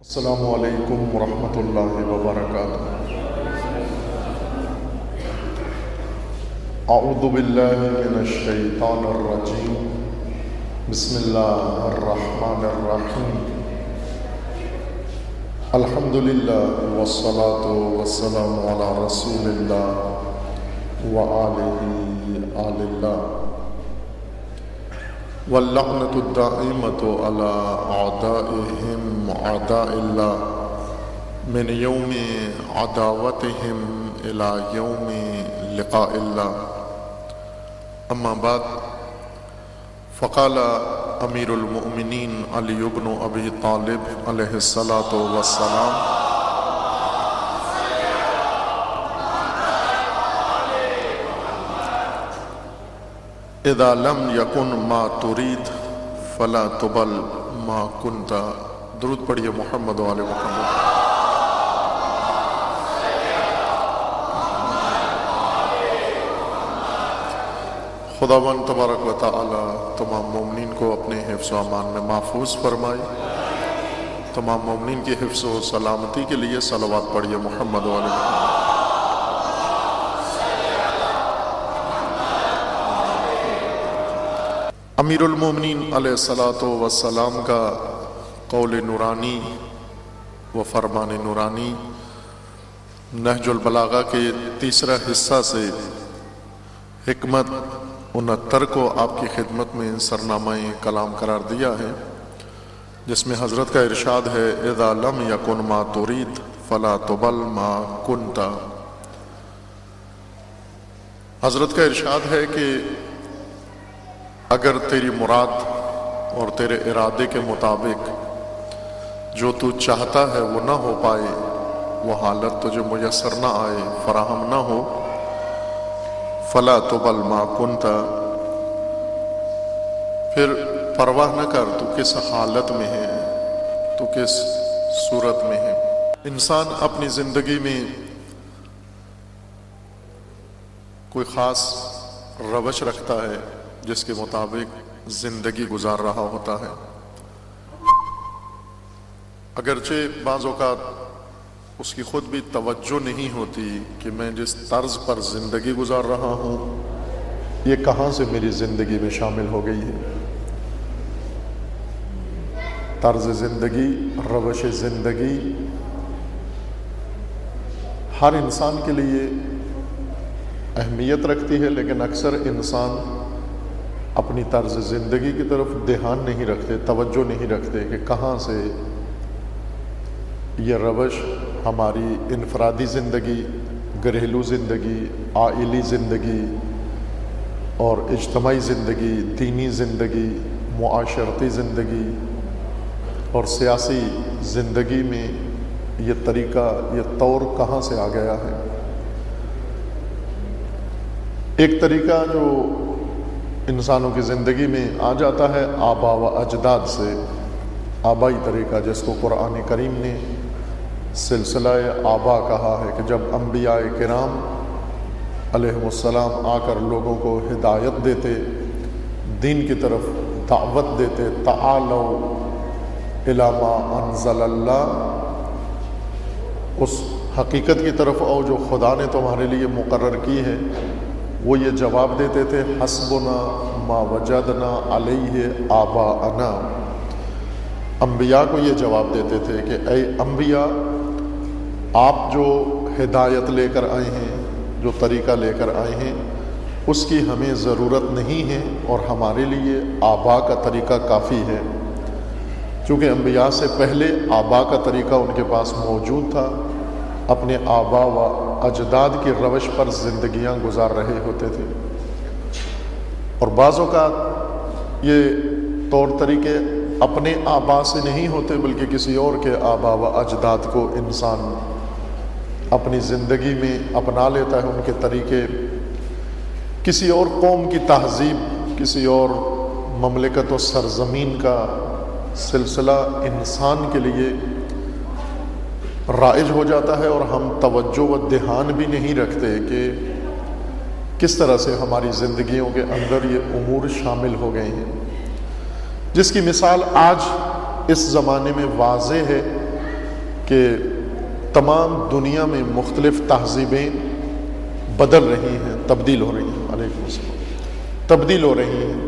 السلام علیکم ورحمۃ اللہ وبرکاتہ۔ اعوذ باللہ من الشیطان الرجیم، بسم اللہ الرحمن الرحیم۔ الحمدللہ والصلاة والسلام علی رسول اللہ وآلہ آل اللہ، واللعنۃ الدائمۃ علی اعدائہم اعداء اللہ من یوم عداوتہم الی یوم لقاء اللہ۔ اما بعد، فقال امیر المؤمنین علی بن ابی طالب علیہ الصلاۃ والسلام: اذا لم یکن ما ترید فلا تبل ما کنت۔ درود پڑھیے محمد و آل محمد۔ خداوند تبارک و تعالی تمام مومنین کو اپنے حفظ و امان میں محفوظ فرمائے۔ تمام مومنین کی حفظ و سلامتی کے لیے صلوات پڑھیے محمد و آل محمد۔ امیر المومنین علیہ الصلاۃ والسلام کا قول نورانی و فرمان نورانی نہج البلاغہ کے تیسرا حصہ سے حکمت 69 کو آپ کی خدمت میں سرنامہ کلام قرار دیا ہے، جس میں حضرت کا ارشاد ہے: اذا لم یکن ما ترید فلا تبل ما کنت۔ حضرت کا ارشاد ہے کہ اگر تیری مراد اور تیرے ارادے کے مطابق جو تو چاہتا ہے وہ نہ ہو پائے، وہ حالت تجھے میسر نہ آئے، فراہم نہ ہو، فلا تبل ما کنت، پھر پرواہ نہ کر تو کس حالت میں ہے، تو کس صورت میں ہے۔ انسان اپنی زندگی میں کوئی خاص روش رکھتا ہے جس کے مطابق زندگی گزار رہا ہوتا ہے، اگرچہ بعض اوقات اس کی خود بھی توجہ نہیں ہوتی کہ میں جس طرز پر زندگی گزار رہا ہوں یہ کہاں سے میری زندگی میں شامل ہو گئی ہے۔ طرز زندگی، روش زندگی ہر انسان کے لیے اہمیت رکھتی ہے، لیکن اکثر انسان اپنی طرز زندگی کی طرف دھیان نہیں رکھتے، توجہ نہیں رکھتے کہ کہاں سے یہ روش ہماری انفرادی زندگی، گھریلو زندگی، عائلی زندگی اور اجتماعی زندگی، دینی زندگی، معاشرتی زندگی اور سیاسی زندگی میں یہ طریقہ، یہ طور کہاں سے آ گیا ہے۔ ایک طریقہ جو انسانوں کی زندگی میں آ جاتا ہے آبا و اجداد سے، آبائی طریقہ، جس کو قرآن کریم نے سلسلہ آبا کہا ہے، کہ جب انبیاء کرام علیہ السلام آ کر لوگوں کو ہدایت دیتے، دین کی طرف دعوت دیتے، تعالوا الی ما انزل اللہ، اس حقیقت کی طرف آؤ جو خدا نے تمہارے لیے مقرر کی ہے، وہ یہ جواب دیتے تھے: حسبنا ما وجدنا علیہ آباءنا۔ انبیاء کو یہ جواب دیتے تھے کہ اے انبیاء، آپ جو ہدایت لے کر آئے ہیں، جو طریقہ لے کر آئے ہیں، اس کی ہمیں ضرورت نہیں ہے، اور ہمارے لیے آبا کا طریقہ کافی ہے۔ چونکہ انبیاء سے پہلے آبا کا طریقہ ان کے پاس موجود تھا، اپنے آبا و اجداد کی روش پر زندگیاں گزار رہے ہوتے تھے، اور بعض اوقات یہ طور طریقے اپنے آبا سے نہیں ہوتے بلکہ کسی اور کے آبا و اجداد کو انسان اپنی زندگی میں اپنا لیتا ہے، ان کے طریقے، کسی اور قوم کی تہذیب، کسی اور مملکت و سرزمین کا سلسلہ انسان کے لیے رائج ہو جاتا ہے، اور ہم توجہ و دھیان بھی نہیں رکھتے کہ کس طرح سے ہماری زندگیوں کے اندر یہ امور شامل ہو گئے ہیں، جس کی مثال آج اس زمانے میں واضح ہے کہ تمام دنیا میں مختلف تہذیبیں بدل رہی ہیں، تبدیل ہو رہی ہیں، علیکم السلام، تبدیل ہو رہی ہیں۔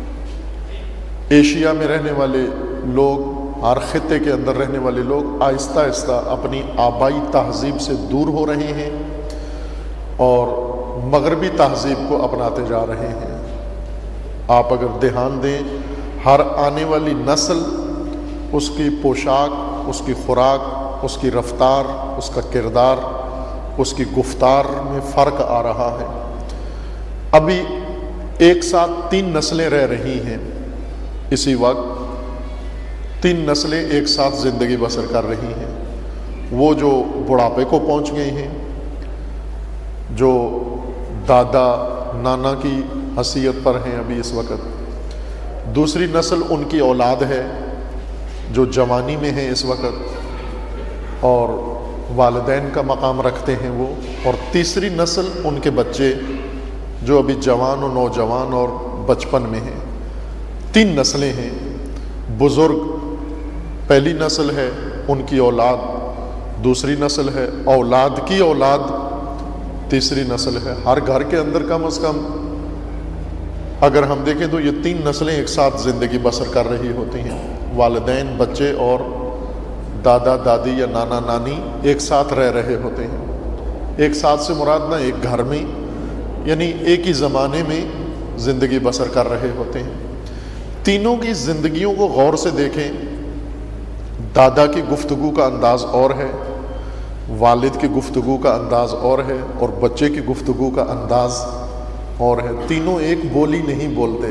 ایشیا میں رہنے والے لوگ، ہر خطے کے اندر رہنے والے لوگ آہستہ آہستہ اپنی آبائی تہذیب سے دور ہو رہے ہیں اور مغربی تہذیب کو اپناتے جا رہے ہیں۔ آپ اگر دھیان دیں، ہر آنے والی نسل، اس کی پوشاک، اس کی خوراک، اس کی رفتار، اس کا کردار، اس کی گفتار میں فرق آ رہا ہے۔ ابھی ایک ساتھ 3 نسلیں رہ رہی ہیں، اسی وقت 3 نسلیں ایک ساتھ زندگی بسر کر رہی ہیں۔ وہ جو بڑھاپے کو پہنچ گئے ہیں، جو دادا نانا کی حیثیت پر ہیں ابھی اس وقت، دوسری نسل ان کی اولاد ہے جو جوانی میں ہے اس وقت اور والدین کا مقام رکھتے ہیں وہ، اور تیسری نسل ان کے بچے جو ابھی جوان و نوجوان اور بچپن میں ہیں۔ 3 نسلیں ہیں۔ بزرگ پہلی نسل ہے، ان کی اولاد دوسری نسل ہے، اولاد کی اولاد تیسری نسل ہے۔ ہر گھر کے اندر کم از کم اگر ہم دیکھیں تو یہ 3 نسلیں ایک ساتھ زندگی بسر کر رہی ہوتی ہیں۔ والدین، بچے اور دادا دادی یا نانا نانی ایک ساتھ رہ رہے ہوتے ہیں۔ ایک ساتھ سے مراد نہ ایک گھر میں، یعنی ایک ہی زمانے میں زندگی بسر کر رہے ہوتے ہیں۔ تینوں کی زندگیوں کو غور سے دیکھیں، دادا کی گفتگو کا انداز اور ہے، والد کی گفتگو کا انداز اور ہے، اور بچے کی گفتگو کا انداز اور ہے۔ تینوں ایک بولی نہیں بولتے۔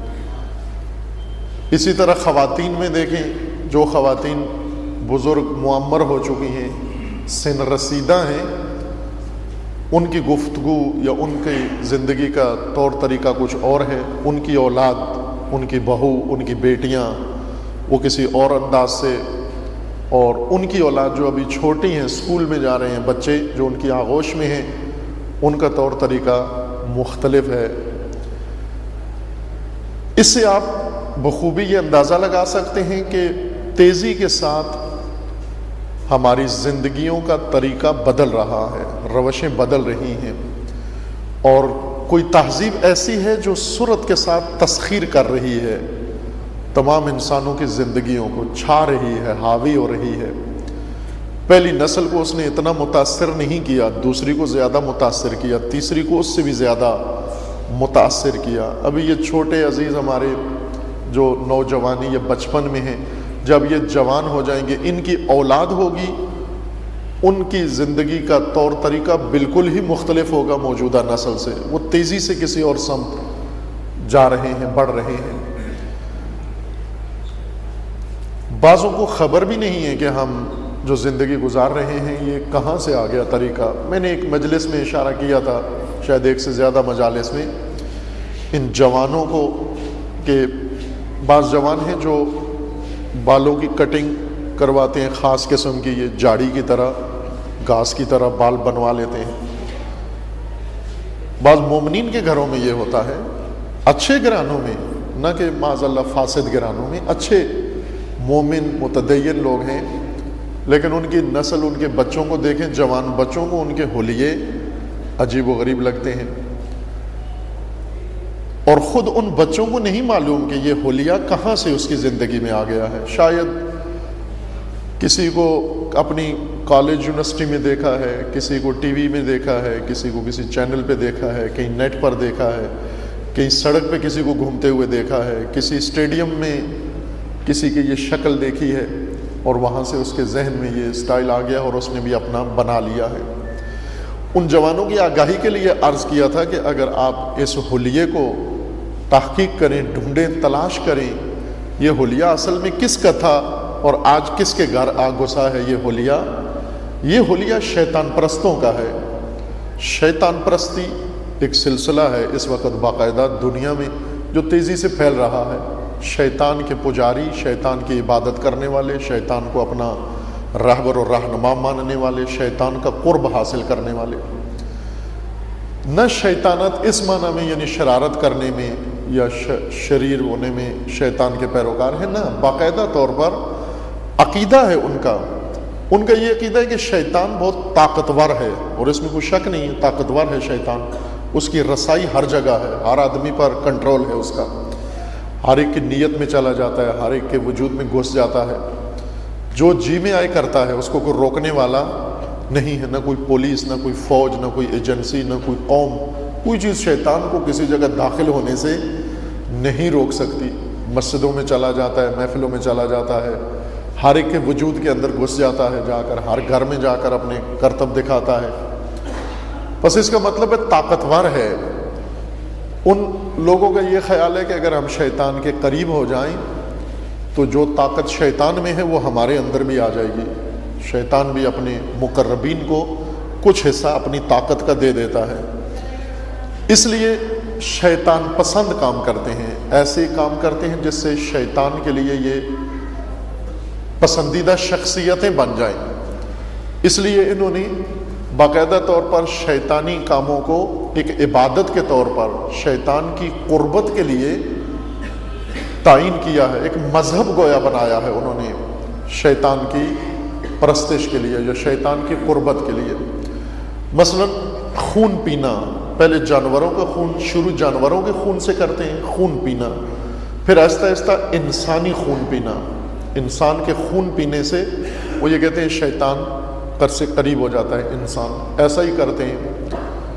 اسی طرح خواتین میں دیکھیں، جو خواتین بزرگ معمر ہو چکی ہیں، سن رسیدہ ہیں، ان کی گفتگو یا ان کی زندگی کا طور طریقہ کچھ اور ہے۔ ان کی اولاد، ان کی بہو، ان کی بیٹیاں وہ کسی اور انداز سے، اور ان کی اولاد جو ابھی چھوٹی ہیں، اسکول میں جا رہے ہیں بچے جو ان کی آغوش میں ہیں، ان کا طور طریقہ مختلف ہے۔ اس سے آپ بخوبی یہ اندازہ لگا سکتے ہیں کہ تیزی کے ساتھ ہماری زندگیوں کا طریقہ بدل رہا ہے، روشیں بدل رہی ہیں، اور کوئی تہذیب ایسی ہے جو سرعت کے ساتھ تسخیر کر رہی ہے، تمام انسانوں کی زندگیوں کو چھا رہی ہے، حاوی ہو رہی ہے۔ پہلی نسل کو اس نے اتنا متاثر نہیں کیا، دوسری کو زیادہ متاثر کیا، تیسری کو اس سے بھی زیادہ متاثر کیا۔ ابھی یہ چھوٹے عزیز ہمارے جو نوجوانی یا بچپن میں ہیں، جب یہ جوان ہو جائیں گے، ان کی اولاد ہوگی، ان کی زندگی کا طور طریقہ بالکل ہی مختلف ہوگا موجودہ نسل سے۔ وہ تیزی سے کسی اور سمت جا رہے ہیں، بڑھ رہے ہیں۔ بعضوں کو خبر بھی نہیں ہے کہ ہم جو زندگی گزار رہے ہیں یہ کہاں سے آ گیا طریقہ۔ میں نے ایک مجلس میں اشارہ کیا تھا، شاید ایک سے زیادہ مجالس میں، ان جوانوں کو کہ بعض جوان ہیں جو بالوں کی کٹنگ کرواتے ہیں، خاص قسم کی، یہ جاڑی کی طرح، گھاس کی طرح بال بنوا لیتے ہیں۔ بعض مومنین کے گھروں میں یہ ہوتا ہے، اچھے گھرانوں میں، نہ کہ معاذ اللہ فاسد گھرانوں میں، اچھے مومن متدین لوگ ہیں، لیکن ان کی نسل، ان کے بچوں کو دیکھیں، جوان بچوں کو ان کے حلیے عجیب و غریب لگتے ہیں، اور خود ان بچوں کو نہیں معلوم کہ یہ حلیہ کہاں سے اس کی زندگی میں آ گیا ہے۔ شاید کسی کو اپنی کالج یونیورسٹی میں دیکھا ہے، کسی کو ٹی وی میں دیکھا ہے، کسی کو کسی چینل پہ دیکھا ہے، کہیں نیٹ پر دیکھا ہے، کہیں سڑک پہ کسی کو گھومتے ہوئے دیکھا ہے، کسی اسٹیڈیم میں کسی کی یہ شکل دیکھی ہے، اور وہاں سے اس کے ذہن میں یہ سٹائل آ گیا اور اس نے بھی اپنا بنا لیا ہے۔ ان جوانوں کی آگاہی کے لیے عرض کیا تھا کہ اگر آپ اس حلیے کو تحقیق کریں، ڈھونڈیں، تلاش کریں، یہ حلیہ اصل میں کس کا تھا اور آج کس کے گھر آ گھسا ہے یہ حلیہ شیطان پرستوں کا ہے۔ شیطان پرستی ایک سلسلہ ہے اس وقت باقاعدہ دنیا میں جو تیزی سے پھیل رہا ہے۔ شیطان کے پجاری، شیطان کی عبادت کرنے والے، شیطان کو اپنا رہبر و رہنما ماننے والے، شیطان کا قرب حاصل کرنے والے۔ نہ شیطانت اس معنی میں یعنی شرارت کرنے میں یا شریر ہونے میں شیطان کے پیروکار ہیں، نہ، باقاعدہ طور پر عقیدہ ہے ان کا ان کا یہ عقیدہ ہے کہ شیطان بہت طاقتور ہے، اور اس میں کوئی شک نہیں ہے، طاقتور ہے شیطان، اس کی رسائی ہر جگہ ہے، ہر آدمی پر کنٹرول ہے اس کا، ہر ایک کی نیت میں چلا جاتا ہے، ہر ایک کے وجود میں گھس جاتا ہے، جو جی میں آئے کرتا ہے، اس کو کوئی روکنے والا نہیں ہے، نہ کوئی پولیس، نہ کوئی فوج، نہ کوئی ایجنسی، نہ کوئی قوم، کوئی چیز شیطان کو کسی جگہ داخل ہونے سے نہیں روک سکتی۔ مسجدوں میں چلا جاتا ہے، محفلوں میں چلا جاتا ہے، ہر ایک کے وجود کے اندر گھس جاتا ہے، جا کر ہر گھر میں جا کر اپنے کرتب دکھاتا ہے۔ بس اس کا مطلب ہے طاقتور ہے۔ ان لوگوں کا یہ خیال ہے کہ اگر ہم شیطان کے قریب ہو جائیں تو جو طاقت شیطان میں ہے وہ ہمارے اندر بھی آ جائے گی، شیطان بھی اپنے مقربین کو کچھ حصہ اپنی طاقت کا دے دیتا ہے۔ اس لیے شیطان پسند کام کرتے ہیں، ایسے کام کرتے ہیں جس سے شیطان کے لیے یہ پسندیدہ شخصیتیں بن جائیں۔ اس لیے انہوں نے باقاعدہ طور پر شیطانی کاموں کو ایک عبادت کے طور پر شیطان کی قربت کے لیے تعین کیا ہے، ایک مذہب گویا بنایا ہے انہوں نے شیطان کی پرستش کے لیے یا شیطان کی قربت کے لیے۔ مثلا خون پینا، پہلے جانوروں کا خون، شروع جانوروں کے خون سے کرتے ہیں خون پینا، پھر آہستہ آہستہ انسانی خون پینا، انسان کے خون پینے سے وہ یہ کہتے ہیں شیطان پر سے قریب ہو جاتا ہے انسان، ایسا ہی کرتے ہیں۔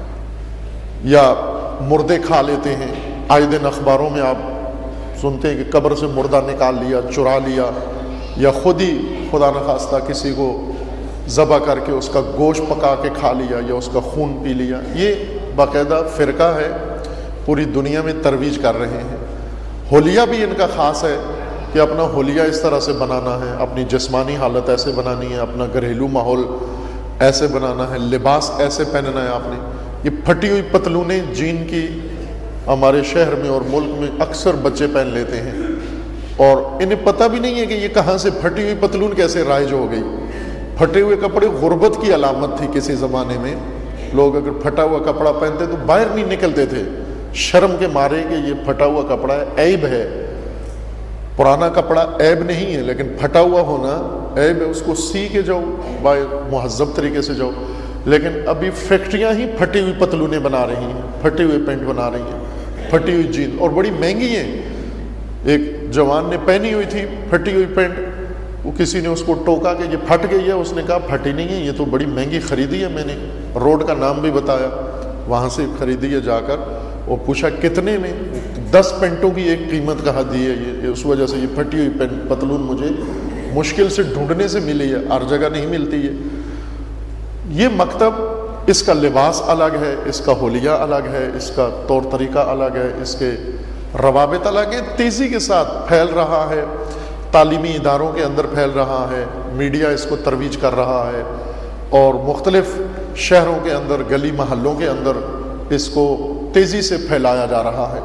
یا مردے کھا لیتے ہیں، آئے دن اخباروں میں آپ سنتے ہیں کہ قبر سے مردہ نکال لیا، چرا لیا، یا خود ہی خدا نخواستہ کسی کو ذبح کر کے اس کا گوشت پکا کے کھا لیا یا اس کا خون پی لیا۔ یہ باقاعدہ فرقہ ہے، پوری دنیا میں ترویج کر رہے ہیں۔ حلیہ بھی ان کا خاص ہے کہ اپنا حلیہ اس طرح سے بنانا ہے، اپنی جسمانی حالت ایسے بنانی ہے، اپنا گھریلو ماحول ایسے بنانا ہے، لباس ایسے پہننا ہے آپ نے۔ یہ پھٹی ہوئی پتلونیں جین کی ہمارے شہر میں اور ملک میں اکثر بچے پہن لیتے ہیں، اور انہیں پتہ بھی نہیں ہے کہ یہ کہاں سے پھٹی ہوئی پتلون کیسے رائج ہو گئی۔ پھٹے ہوئے کپڑے غربت کی علامت تھی کسی زمانے میں، لوگ اگر پھٹا ہوا کپڑا پہنتے تو باہر نہیں نکلتے تھے شرم کے مارے کہ یہ پھٹا ہوا کپڑا ہے، عیب ہے۔ پرانا کپڑا عیب نہیں ہے، لیکن پھٹا ہوا ہونا عیب ہے، اس کو سی کے جاؤ، مہذب طریقے سے جاؤ۔ لیکن ابھی فیکٹریاں ہی پھٹی ہوئی پتلونیں بنا رہی ہیں، پھٹے ہوئے پینٹ بنا رہی ہیں، پھٹی ہوئی جین، اور بڑی مہنگی ہیں۔ ایک جوان نے پہنی ہوئی تھی پھٹی ہوئی پینٹ، وہ کسی نے اس کو ٹوکا کہ یہ پھٹ گئی ہے، اس نے کہا پھٹی نہیں ہے، یہ تو بڑی مہنگی خریدی ہے میں نے، روڈ کا نام بھی بتایا، وہاں سے خریدی ہے جا کر، اور پوچھا کتنے میں، 10 پینٹوں کی ایک قیمت کہا دی ہے، یہ اس وجہ سے یہ پھٹی ہوئی پتلون مجھے مشکل سے ڈھونڈنے سے ملی ہے، ہر جگہ نہیں ملتی ہے۔ یہ مکتب، اس کا لباس الگ ہے، اس کا حلیہ الگ ہے، اس کا طور طریقہ الگ ہے، اس کے روابط الگ ہیں، تیزی کے ساتھ پھیل رہا ہے، تعلیمی اداروں کے اندر پھیل رہا ہے، میڈیا اس کو ترویج کر رہا ہے، اور مختلف شہروں کے اندر، گلی محلوں کے اندر اس کو تیزی سے پھیلایا جا رہا ہے۔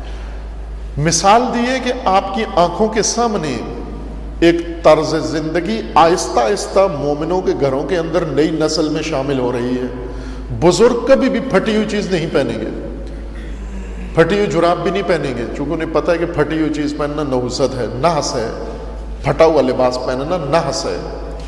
مثال دی ہے کہ آپ کی آنکھوں کے سامنے ایک طرز زندگی آہستہ آہستہ مومنوں کے گھروں کے اندر نئی نسل میں شامل ہو رہی ہے۔ بزرگ کبھی بھی پھٹی ہوئی چیز نہیں پہنیں گے، پھٹی ہوئی جراب بھی نہیں پہنیں گے، چونکہ انہیں پتہ ہے کہ پھٹی ہوئی چیز پہننا نحوست ہے، نحس ہے، پھٹا ہوا لباس پہننا نحس ہے،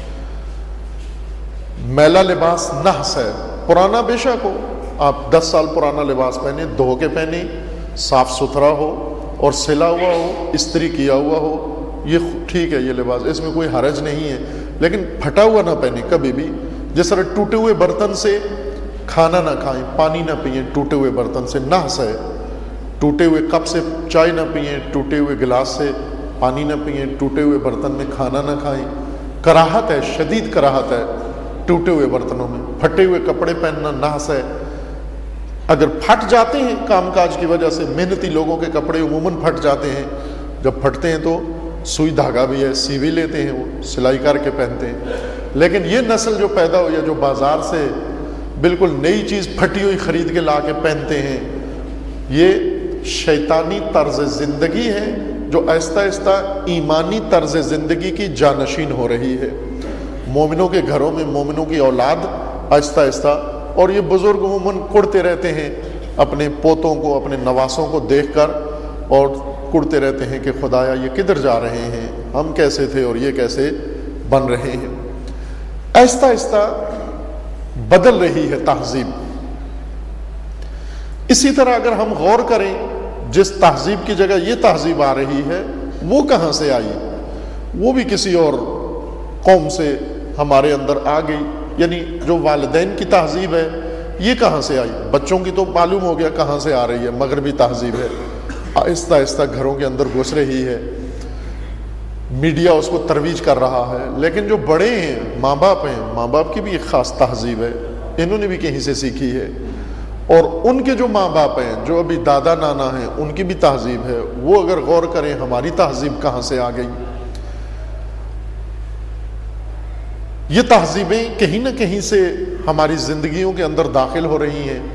میلا لباس نحس ہے۔ پرانا بے شک ہو، آپ 10 سال پرانا لباس پہنے، دھو کے پہنے، صاف ستھرا ہو اور سلا ہوا ہو، استری کیا ہوا ہو، یہ ٹھیک ہے، یہ لباس، اس میں کوئی حرج نہیں ہے، لیکن پھٹا ہوا نہ پہنے کبھی بھی۔ جس طرح ٹوٹے ہوئے برتن سے کھانا نہ کھائیں، پانی نہ پئیں ٹوٹے ہوئے برتن سے، نحس ہے۔ ٹوٹے ہوئے کپ سے چائے نہ پئیں، ٹوٹے ہوئے گلاس سے پانی نہ پئیں، ٹوٹے ہوئے برتن میں کھانا نہ کھائیں۔ کراہت ہے، شدید کراہت ہے ٹوٹے ہوئے برتنوں میں۔ پھٹے ہوئے کپڑے پہننا نحس ہے۔ اگر پھٹ جاتے ہیں کام کاج کی وجہ سے، محنتی لوگوں کے کپڑے عموماً پھٹ جاتے ہیں، جب پھٹتے ہیں تو سوئی دھاگا بھی ہے، سیوی لیتے ہیں، وہ سلائی کر کے پہنتے ہیں۔ لیکن یہ نسل جو پیدا ہوئی ہے، جو بازار سے بالکل نئی چیز پھٹی ہوئی خرید کے لا کے پہنتے ہیں، یہ شیطانی طرز زندگی ہے جو آہستہ آہستہ ایمانی طرز زندگی کی جانشین ہو رہی ہے مومنوں کے گھروں میں، مومنوں کی اولاد آہستہ آہستہ۔ اور یہ بزرگ عموماً کڑتے رہتے ہیں اپنے پوتوں کو، اپنے نواسوں کو دیکھ کر، اور کڑتے رہتے ہیں کہ خدایا یہ کدھر جا رہے ہیں، ہم کیسے تھے اور یہ کیسے بن رہے ہیں۔ آہستہ آہستہ بدل رہی ہے تہذیب. اسی طرح اگر ہم غور کریں جس تہذیب کی جگہ یہ تہذیب آ رہی ہے وہ کہاں سے آئی؟ وہ بھی کسی اور قوم سے ہمارے اندر آ گئی. یعنی جو والدین کی تہذیب ہے یہ کہاں سے آئی؟ بچوں کی تو معلوم ہو گیا کہاں سے آ رہی ہے، مغربی تہذیب ہے، آہستہ آہستہ گھروں کے اندر گھس رہی ہے، میڈیا اس کو ترویج کر رہا ہے. لیکن جو بڑے ہیں، ماں باپ ہیں، ماں باپ کی بھی ایک خاص تہذیب ہے، انہوں نے بھی کہیں سے سیکھی ہے. اور ان کے جو ماں باپ ہیں، جو ابھی دادا نانا ہیں، ان کی بھی تہذیب ہے. وہ اگر غور کریں ہماری تہذیب کہاں سے آ گئی. یہ تہذیبیں کہیں نہ کہیں سے ہماری زندگیوں کے اندر داخل ہو رہی ہیں.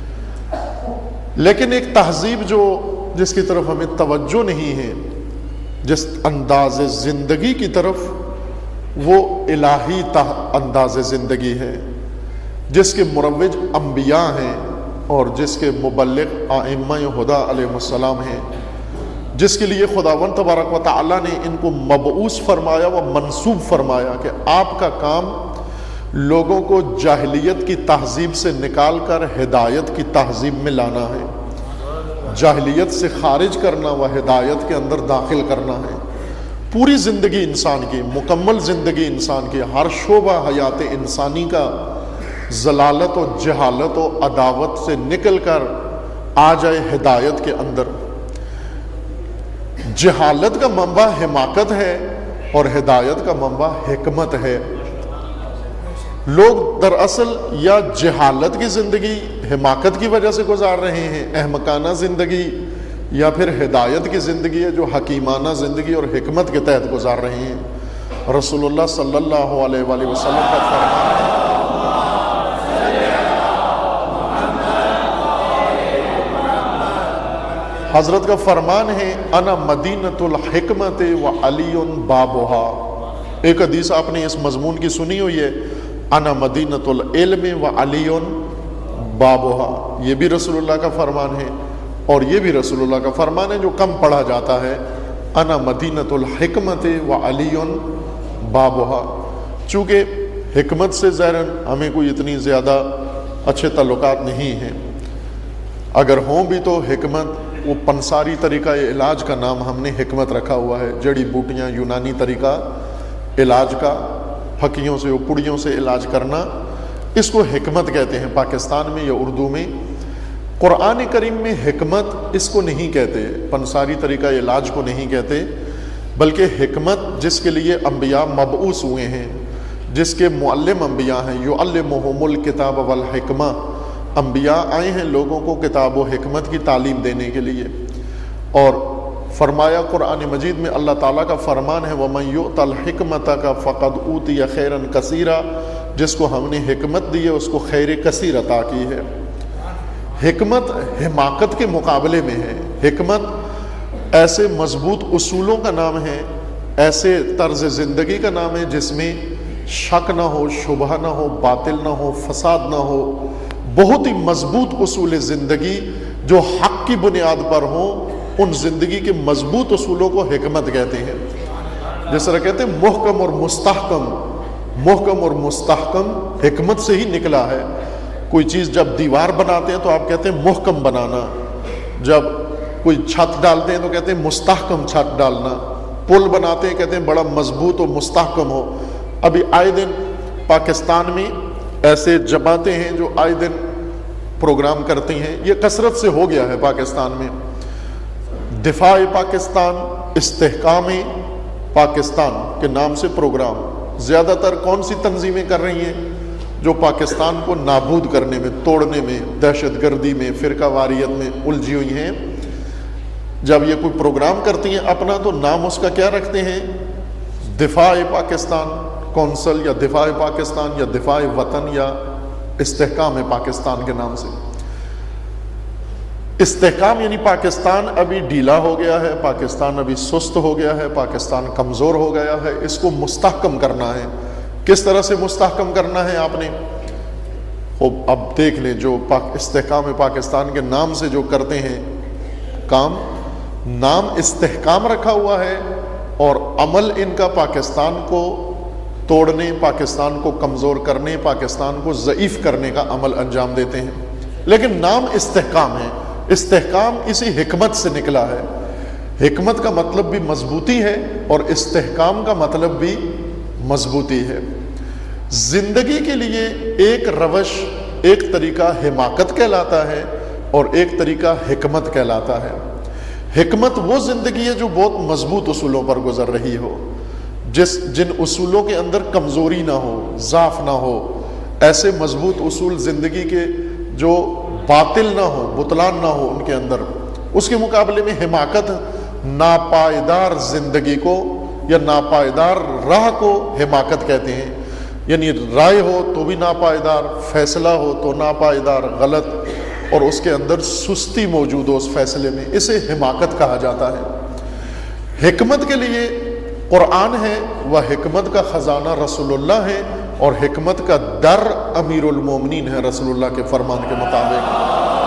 لیکن ایک تہذیب جس کی طرف ہمیں توجہ نہیں ہے، جس انداز زندگی کی طرف، وہ الہی انداز زندگی ہے، جس کے مروج انبیاء ہیں اور جس کے مبلغ ائمہ ہدی علیہ السلام ہیں، جس کے لیے خداوند تبارک و تعالی نے ان کو مبعوث فرمایا و منصوب فرمایا کہ آپ کا کام لوگوں کو جاہلیت کی تہذیب سے نکال کر ہدایت کی تہذیب میں لانا ہے، جاہلیت سے خارج کرنا و ہدایت کے اندر داخل کرنا ہے. پوری زندگی انسان کی، مکمل زندگی انسان کی، ہر شعبہ حیات انسانی کا ضلالت و جہالت و عداوت سے نکل کر آ جائے ہدایت کے اندر. جہالت کا منبع حماقت ہے اور ہدایت کا منبع حکمت ہے. لوگ دراصل یا جہالت کی زندگی حماقت کی وجہ سے گزار رہے ہیں، احمقانہ زندگی، یا پھر ہدایت کی زندگی ہے جو حکیمانہ زندگی اور حکمت کے تحت گزار رہے ہیں. رسول اللہ صلی اللہ علیہ وآلہ وسلم کا فرمان ہے، حضرت کا فرمان ہے، انا مدینۃ الحکمت و علی بابھا. ایک حدیث آپ نے اس مضمون کی سنی ہوئی ہے، انا مدینۃ العلم و علی بابھا. یہ بھی رسول اللہ کا فرمان ہے اور یہ بھی رسول اللہ کا فرمان ہے جو کم پڑھا جاتا ہے، انا مدینۃ الحکمت و علی بابھا. چونکہ حکمت سے ظاہراً ہمیں کوئی اتنی زیادہ اچھے تعلقات نہیں ہیں، اگر ہوں بھی تو حکمت وہ پنساری طریقہ علاج کا نام ہم نے حکمت رکھا ہوا ہے. جڑی بوٹیاں، یونانی طریقہ علاج کا، پھکیوں سے پڑیوں سے علاج کرنا، اس کو حکمت کہتے ہیں پاکستان میں یا اردو میں. قرآن کریم میں حکمت اس کو نہیں کہتے، پنساری طریقہ علاج کو نہیں کہتے، بلکہ حکمت جس کے لیے انبیاء مبعوث ہوئے ہیں، جس کے معلم انبیاء ہیں، یعلمہم الکتاب والحکمہ. انبیاء آئے ہیں لوگوں کو کتاب و حکمت کی تعلیم دینے کے لیے. اور فرمایا قرآن مجید میں اللہ تعالیٰ کا فرمان ہے، وَمَن يُؤْتَ الْحِكْمَةَ فَقَدْ أُوتِيَ خَيْرًا كَثِيرًا. جس کو ہم نے حکمت دی ہے اس کو خیر کثیر عطا کی ہے. حکمت حماقت کے مقابلے میں ہے. حکمت ایسے مضبوط اصولوں کا نام ہے، ایسے طرز زندگی کا نام ہے جس میں شک نہ ہو، شبہ نہ ہو، باطل نہ ہو، فساد نہ ہو. بہت ہی مضبوط اصول زندگی جو حق کی بنیاد پر ہوں، ان زندگی کے مضبوط اصولوں کو حکمت کہتے ہیں. جس طرح کہتے ہیں محکم اور مستحکم، محکم اور مستحکم حکمت سے ہی نکلا ہے. کوئی چیز جب دیوار بناتے ہیں تو آپ کہتے ہیں محکم بنانا، جب کوئی چھت ڈالتے ہیں تو کہتے ہیں مستحکم چھت ڈالنا، پل بناتے ہیں کہتے ہیں بڑا مضبوط و مستحکم ہو. ابھی آئے دن پاکستان میں ایسے جماعتیں ہیں جو آئے دن پروگرام کرتی ہیں، یہ کثرت سے ہو گیا ہے پاکستان میں. دفاع پاکستان، استحکام پاکستان کے نام سے پروگرام زیادہ تر کون سی تنظیمیں کر رہی ہیں؟ جو پاکستان کو نابود کرنے میں، توڑنے میں، دہشت گردی میں، فرقہ واریت میں الجھی ہوئی ہیں. جب یہ کوئی پروگرام کرتی ہیں اپنا تو نام اس کا کیا رکھتے ہیں؟ دفاع پاکستان کونسل یا دفاع پاکستان یا دفاع وطن یا استحکام پاکستان کے نام سے. استحکام یعنی پاکستان ابھی ڈھیلا ہو گیا ہے، پاکستان ابھی سست ہو گیا ہے، پاکستان کمزور ہو گیا ہے، اس کو مستحکم کرنا ہے. کس طرح سے مستحکم کرنا ہے آپ نے؟ اب دیکھ لیں جو استحکام پاکستان کے نام سے جو کرتے ہیں کام، نام استحکام رکھا ہوا ہے اور عمل ان کا پاکستان کو توڑنے، پاکستان کو کمزور کرنے، پاکستان کو ضعیف کرنے کا عمل انجام دیتے ہیں۔ لیکن نام استحکام ہے، استحکام اسی حکمت سے نکلا ہے۔ حکمت کا مطلب بھی مضبوطی ہے اور استحکام کا مطلب بھی مضبوطی ہے۔ زندگی کے لیے ایک روش، ایک طریقہ حماقت کہلاتا ہے اور ایک طریقہ حکمت کہلاتا ہے۔ حکمت وہ زندگی ہے جو بہت مضبوط اصولوں پر گزر رہی ہو، جن اصولوں کے اندر کمزوری نہ ہو، ضعف نہ ہو، ایسے مضبوط اصول زندگی کے جو باطل نہ ہو، بطلان نہ ہو ان کے اندر۔ اس کے مقابلے میں حماقت ناپائیدار زندگی کو یا ناپائیدار راہ کو حماقت کہتے ہیں، یعنی رائے ہو تو بھی ناپائیدار، فیصلہ ہو تو ناپائیدار، غلط، اور اس کے اندر سستی موجود ہو اس فیصلے میں، اسے حماقت کہا جاتا ہے۔ حکمت کے لیے قرآن ہے، وہ حکمت کا خزانہ رسول اللہ ہے، اور حکمت کا در امیر المومنین ہے رسول اللہ کے فرمان کے مطابق۔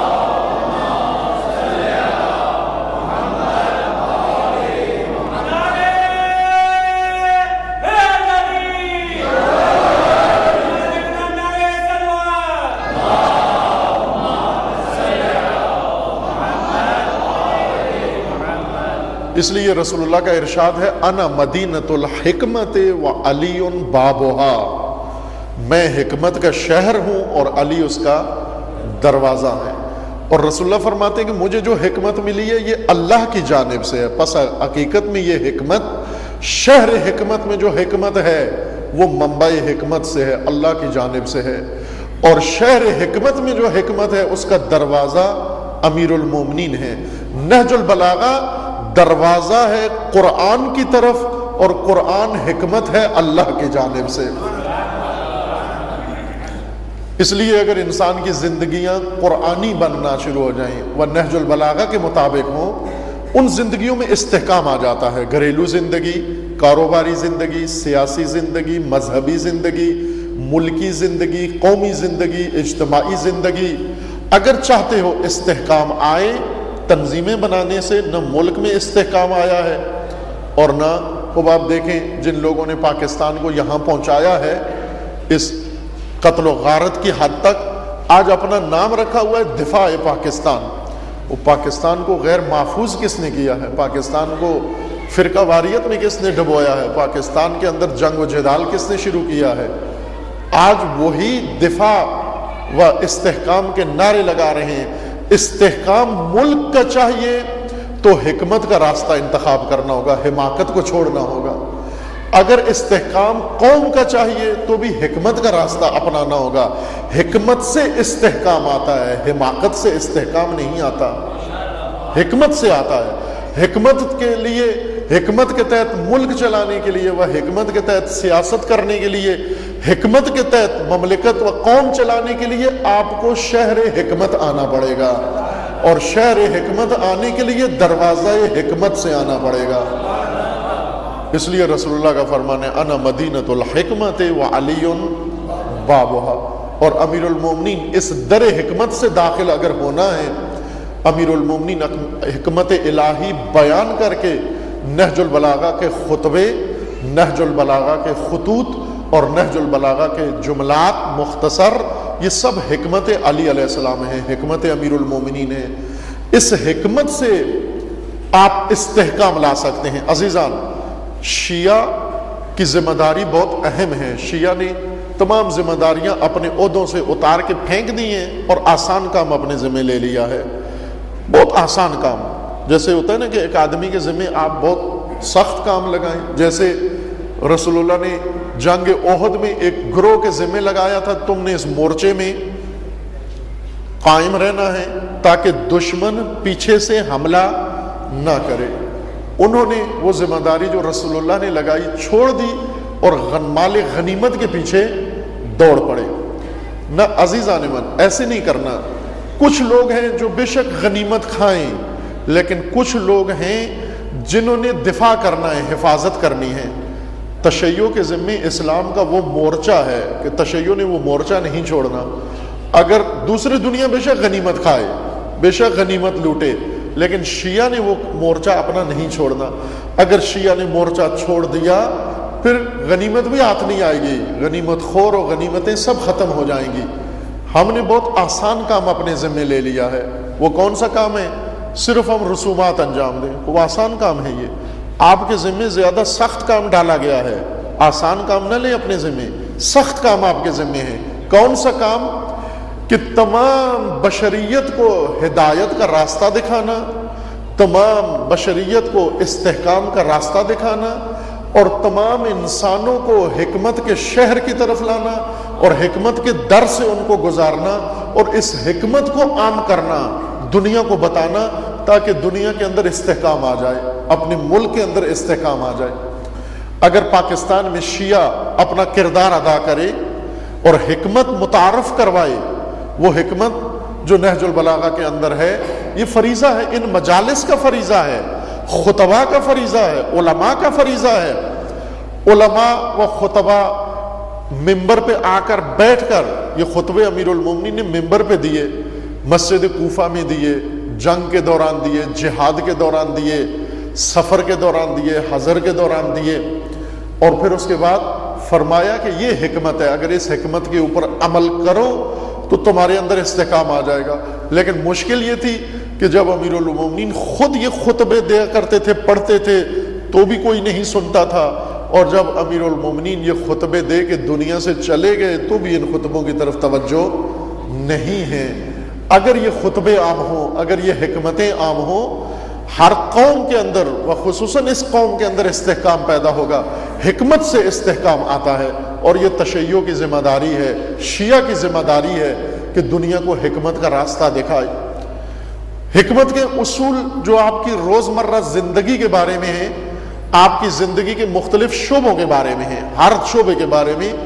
اس لیے رسول اللہ کا ارشاد ہے انا مدینۃ الحکمت و علی بابھا، میں حکمت کا شہر ہوں اور علی اس کا دروازہ ہے۔ اور رسول اللہ فرماتے ہیں کہ مجھے جو حکمت ملی ہے یہ اللہ کی جانب سے ہے، پس حقیقت میں یہ حکمت، شہر حکمت میں جو حکمت ہے وہ منبع حکمت سے ہے، اللہ کی جانب سے ہے، اور شہر حکمت میں جو حکمت ہے اس کا دروازہ امیر المومنین ہے۔ نہج البلاغہ دروازہ ہے قرآن کی طرف، اور قرآن حکمت ہے اللہ کی جانب سے۔ اس لیے اگر انسان کی زندگیاں قرآنی بننا شروع ہو جائیں، وہ نہج البلاغہ کے مطابق ہوں، ان زندگیوں میں استحکام آ جاتا ہے۔ گھریلو زندگی، کاروباری زندگی، سیاسی زندگی، مذہبی زندگی، ملکی زندگی، قومی زندگی، اجتماعی زندگی، اگر چاہتے ہو استحکام آئے، تنظیمیں بنانے سے نہ ملک میں استحکام آیا ہے اور نہ اب آپ دیکھیں جن لوگوں نے پاکستان کو یہاں پہنچایا ہے اس قتل و غارت کی حد تک، آج اپنا نام رکھا ہوا ہے دفاع پاکستان۔ وہ پاکستان کو غیر محفوظ کس نے کیا ہے؟ پاکستان کو فرقہ واریت میں کس نے ڈبویا ہے؟ پاکستان کے اندر جنگ و جدال کس نے شروع کیا ہے؟ آج وہی دفاع و استحکام کے نعرے لگا رہے ہیں۔ استحکام ملک کا چاہیے تو حکمت کا راستہ انتخاب کرنا ہوگا، حماقت کو چھوڑنا ہوگا۔ اگر استحکام قوم کا چاہیے تو بھی حکمت کا راستہ اپنانا ہوگا۔ حکمت سے استحکام آتا ہے، حماقت سے استحکام نہیں آتا، حکمت سے آتا ہے۔ حکمت کے لیے، حکمت کے تحت ملک چلانے کے لیے، وہ حکمت کے تحت سیاست کرنے کے لیے، حکمت کے تحت مملکت و قوم چلانے کے لیے آپ کو شہر حکمت آنا پڑے گا، اور شہر حکمت آنے کے لیے دروازہ حکمت سے آنا پڑے گا۔ اس لیے رسول اللہ کا فرمان ہے انا مدینۃ الحکمت و علی بابھا، اور امیر المومنین اس در حکمت سے داخل اگر ہونا ہے، امیر المومنین حکمت الہی بیان کر کے نہج البلاغہ کے خطبے، نہج البلاغہ کے خطوط اور نہج البلاغہ کے جملات مختصر، یہ سب حکمت علی علیہ السلام ہیں، حکمت امیر المومنین ہے۔ اس حکمت سے آپ استحکام لا سکتے ہیں۔ عزیزان، شیعہ کی ذمہ داری بہت اہم ہے۔ شیعہ نے تمام ذمہ داریاں اپنے عہدوں سے اتار کے پھینک دی ہیں اور آسان کام اپنے ذمہ لے لیا ہے، بہت آسان کام۔ جیسے ہوتا ہے نا کہ ایک آدمی کے ذمہ آپ بہت سخت کام لگائیں، جیسے رسول اللہ نے جنگ احد میں ایک گروہ کے ذمہ لگایا تھا، تم نے اس مورچے میں قائم رہنا ہے تاکہ دشمن پیچھے سے حملہ نہ کرے۔ انہوں نے وہ ذمہ داری جو رسول اللہ نے لگائی چھوڑ دی اور مال غنیمت کے پیچھے دوڑ پڑے۔ نہ عزیزان من، ایسے نہیں کرنا۔ کچھ لوگ ہیں جو بے شک غنیمت کھائیں، لیکن کچھ لوگ ہیں جنہوں نے دفاع کرنا ہے، حفاظت کرنی ہے۔ تشیع کے ذمے اسلام کا وہ مورچہ ہے کہ تشیع نے وہ مورچہ نہیں چھوڑنا۔ اگر دوسری دنیا بے شک غنیمت کھائے، بے شک غنیمت لوٹے، لیکن شیعہ نے وہ مورچہ اپنا نہیں چھوڑنا۔ اگر شیعہ نے مورچہ چھوڑ دیا پھر غنیمت بھی ہاتھ نہیں آئے گی، غنیمت خور اور غنیمتیں سب ختم ہو جائیں گی۔ ہم نے بہت آسان کام اپنے ذمے لے لیا ہے۔ وہ کون سا کام ہے؟ صرف ہم رسومات انجام دیں، وہ آسان کام ہے۔ یہ آپ کے ذمے زیادہ سخت کام ڈالا گیا ہے۔ آسان کام نہ لیں اپنے ذمے، سخت کام آپ کے ذمے ہے۔ کون سا کام؟ کہ تمام بشریت کو ہدایت کا راستہ دکھانا، تمام بشریت کو استحکام کا راستہ دکھانا، اور تمام انسانوں کو حکمت کے شہر کی طرف لانا اور حکمت کے در سے ان کو گزارنا، اور اس حکمت کو عام کرنا، دنیا کو بتانا، تاکہ دنیا کے اندر استحکام آ جائے، اپنے ملک کے اندر استحکام آ جائے۔ اگر پاکستان میں شیعہ اپنا کردار ادا کرے اور حکمت متعارف کروائے، وہ حکمت جو نہج البلاغہ کے اندر ہے، یہ فریضہ ہے، ان مجالس کا فریضہ ہے، خطبہ کا فریضہ ہے، علماء کا فریضہ ہے۔ علماء و خطبہ ممبر پہ آ کر بیٹھ کر، یہ خطبے امیر المومنین نے ممبر پہ دیے، مسجد کوفہ میں دیے، جنگ کے دوران دیے، جہاد کے دوران دیے، سفر کے دوران دیے، حضر کے دوران دیے، اور پھر اس کے بعد فرمایا کہ یہ حکمت ہے، اگر اس حکمت کے اوپر عمل کرو تو تمہارے اندر استحکام آ جائے گا۔ لیکن مشکل یہ تھی کہ جب امیر المومنین خود یہ خطبے دیا کرتے تھے، پڑھتے تھے، تو بھی کوئی نہیں سنتا تھا، اور جب امیر المومنین یہ خطبے دے کے دنیا سے چلے گئے تو بھی ان خطبوں کی طرف توجہ نہیں ہے۔ اگر یہ خطبے عام ہوں، اگر یہ حکمتیں عام ہوں، ہر قوم کے اندر و خصوصاً اس قوم کے اندر استحکام پیدا ہوگا۔ حکمت سے استحکام آتا ہے، اور یہ تشیع کی ذمہ داری ہے، شیعہ کی ذمہ داری ہے کہ دنیا کو حکمت کا راستہ دکھائے۔ حکمت کے اصول جو آپ کی روزمرہ زندگی کے بارے میں ہیں، آپ کی زندگی کے مختلف شعبوں کے بارے میں ہیں، ہر شعبے کے بارے میں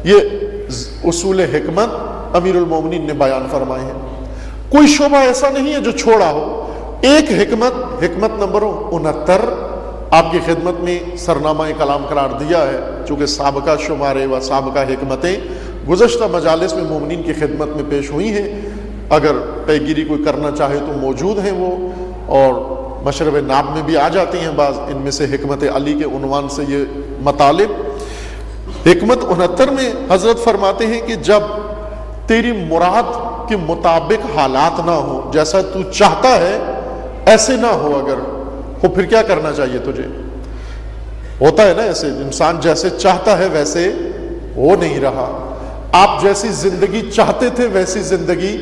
یہ اصول حکمت امیر المومنین نے بیان فرمائے ہیں۔ کوئی شعبہ ایسا نہیں ہے جو چھوڑا ہو۔ ایک حکمت نمبر 69 آپ کی خدمت میں سرنامہ کلام قرار دیا ہے، چونکہ سابقہ شمارے و سابقہ حکمتیں گزشتہ مجالس میں مومنین کی خدمت میں پیش ہوئی ہیں۔ اگر پیگیری کوئی کرنا چاہے تو موجود ہیں وہ، اور مشرب ناب میں بھی آ جاتی ہیں بعض، ان میں سے حکمت علی کے عنوان سے یہ مطالب۔ حکمت 69 میں حضرت فرماتے ہیں کہ جب تیری مراد کے مطابق حالات نہ ہو، جیسا تو چاہتا ہے ایسے نہ ہو، اگر تو پھر کیا کرنا چاہیے تجھے؟ ہوتا ہے نا ایسے، انسان جیسے چاہتا ہے ویسے ہو نہیں رہا۔ آپ جیسی زندگی چاہتے تھے ویسی زندگی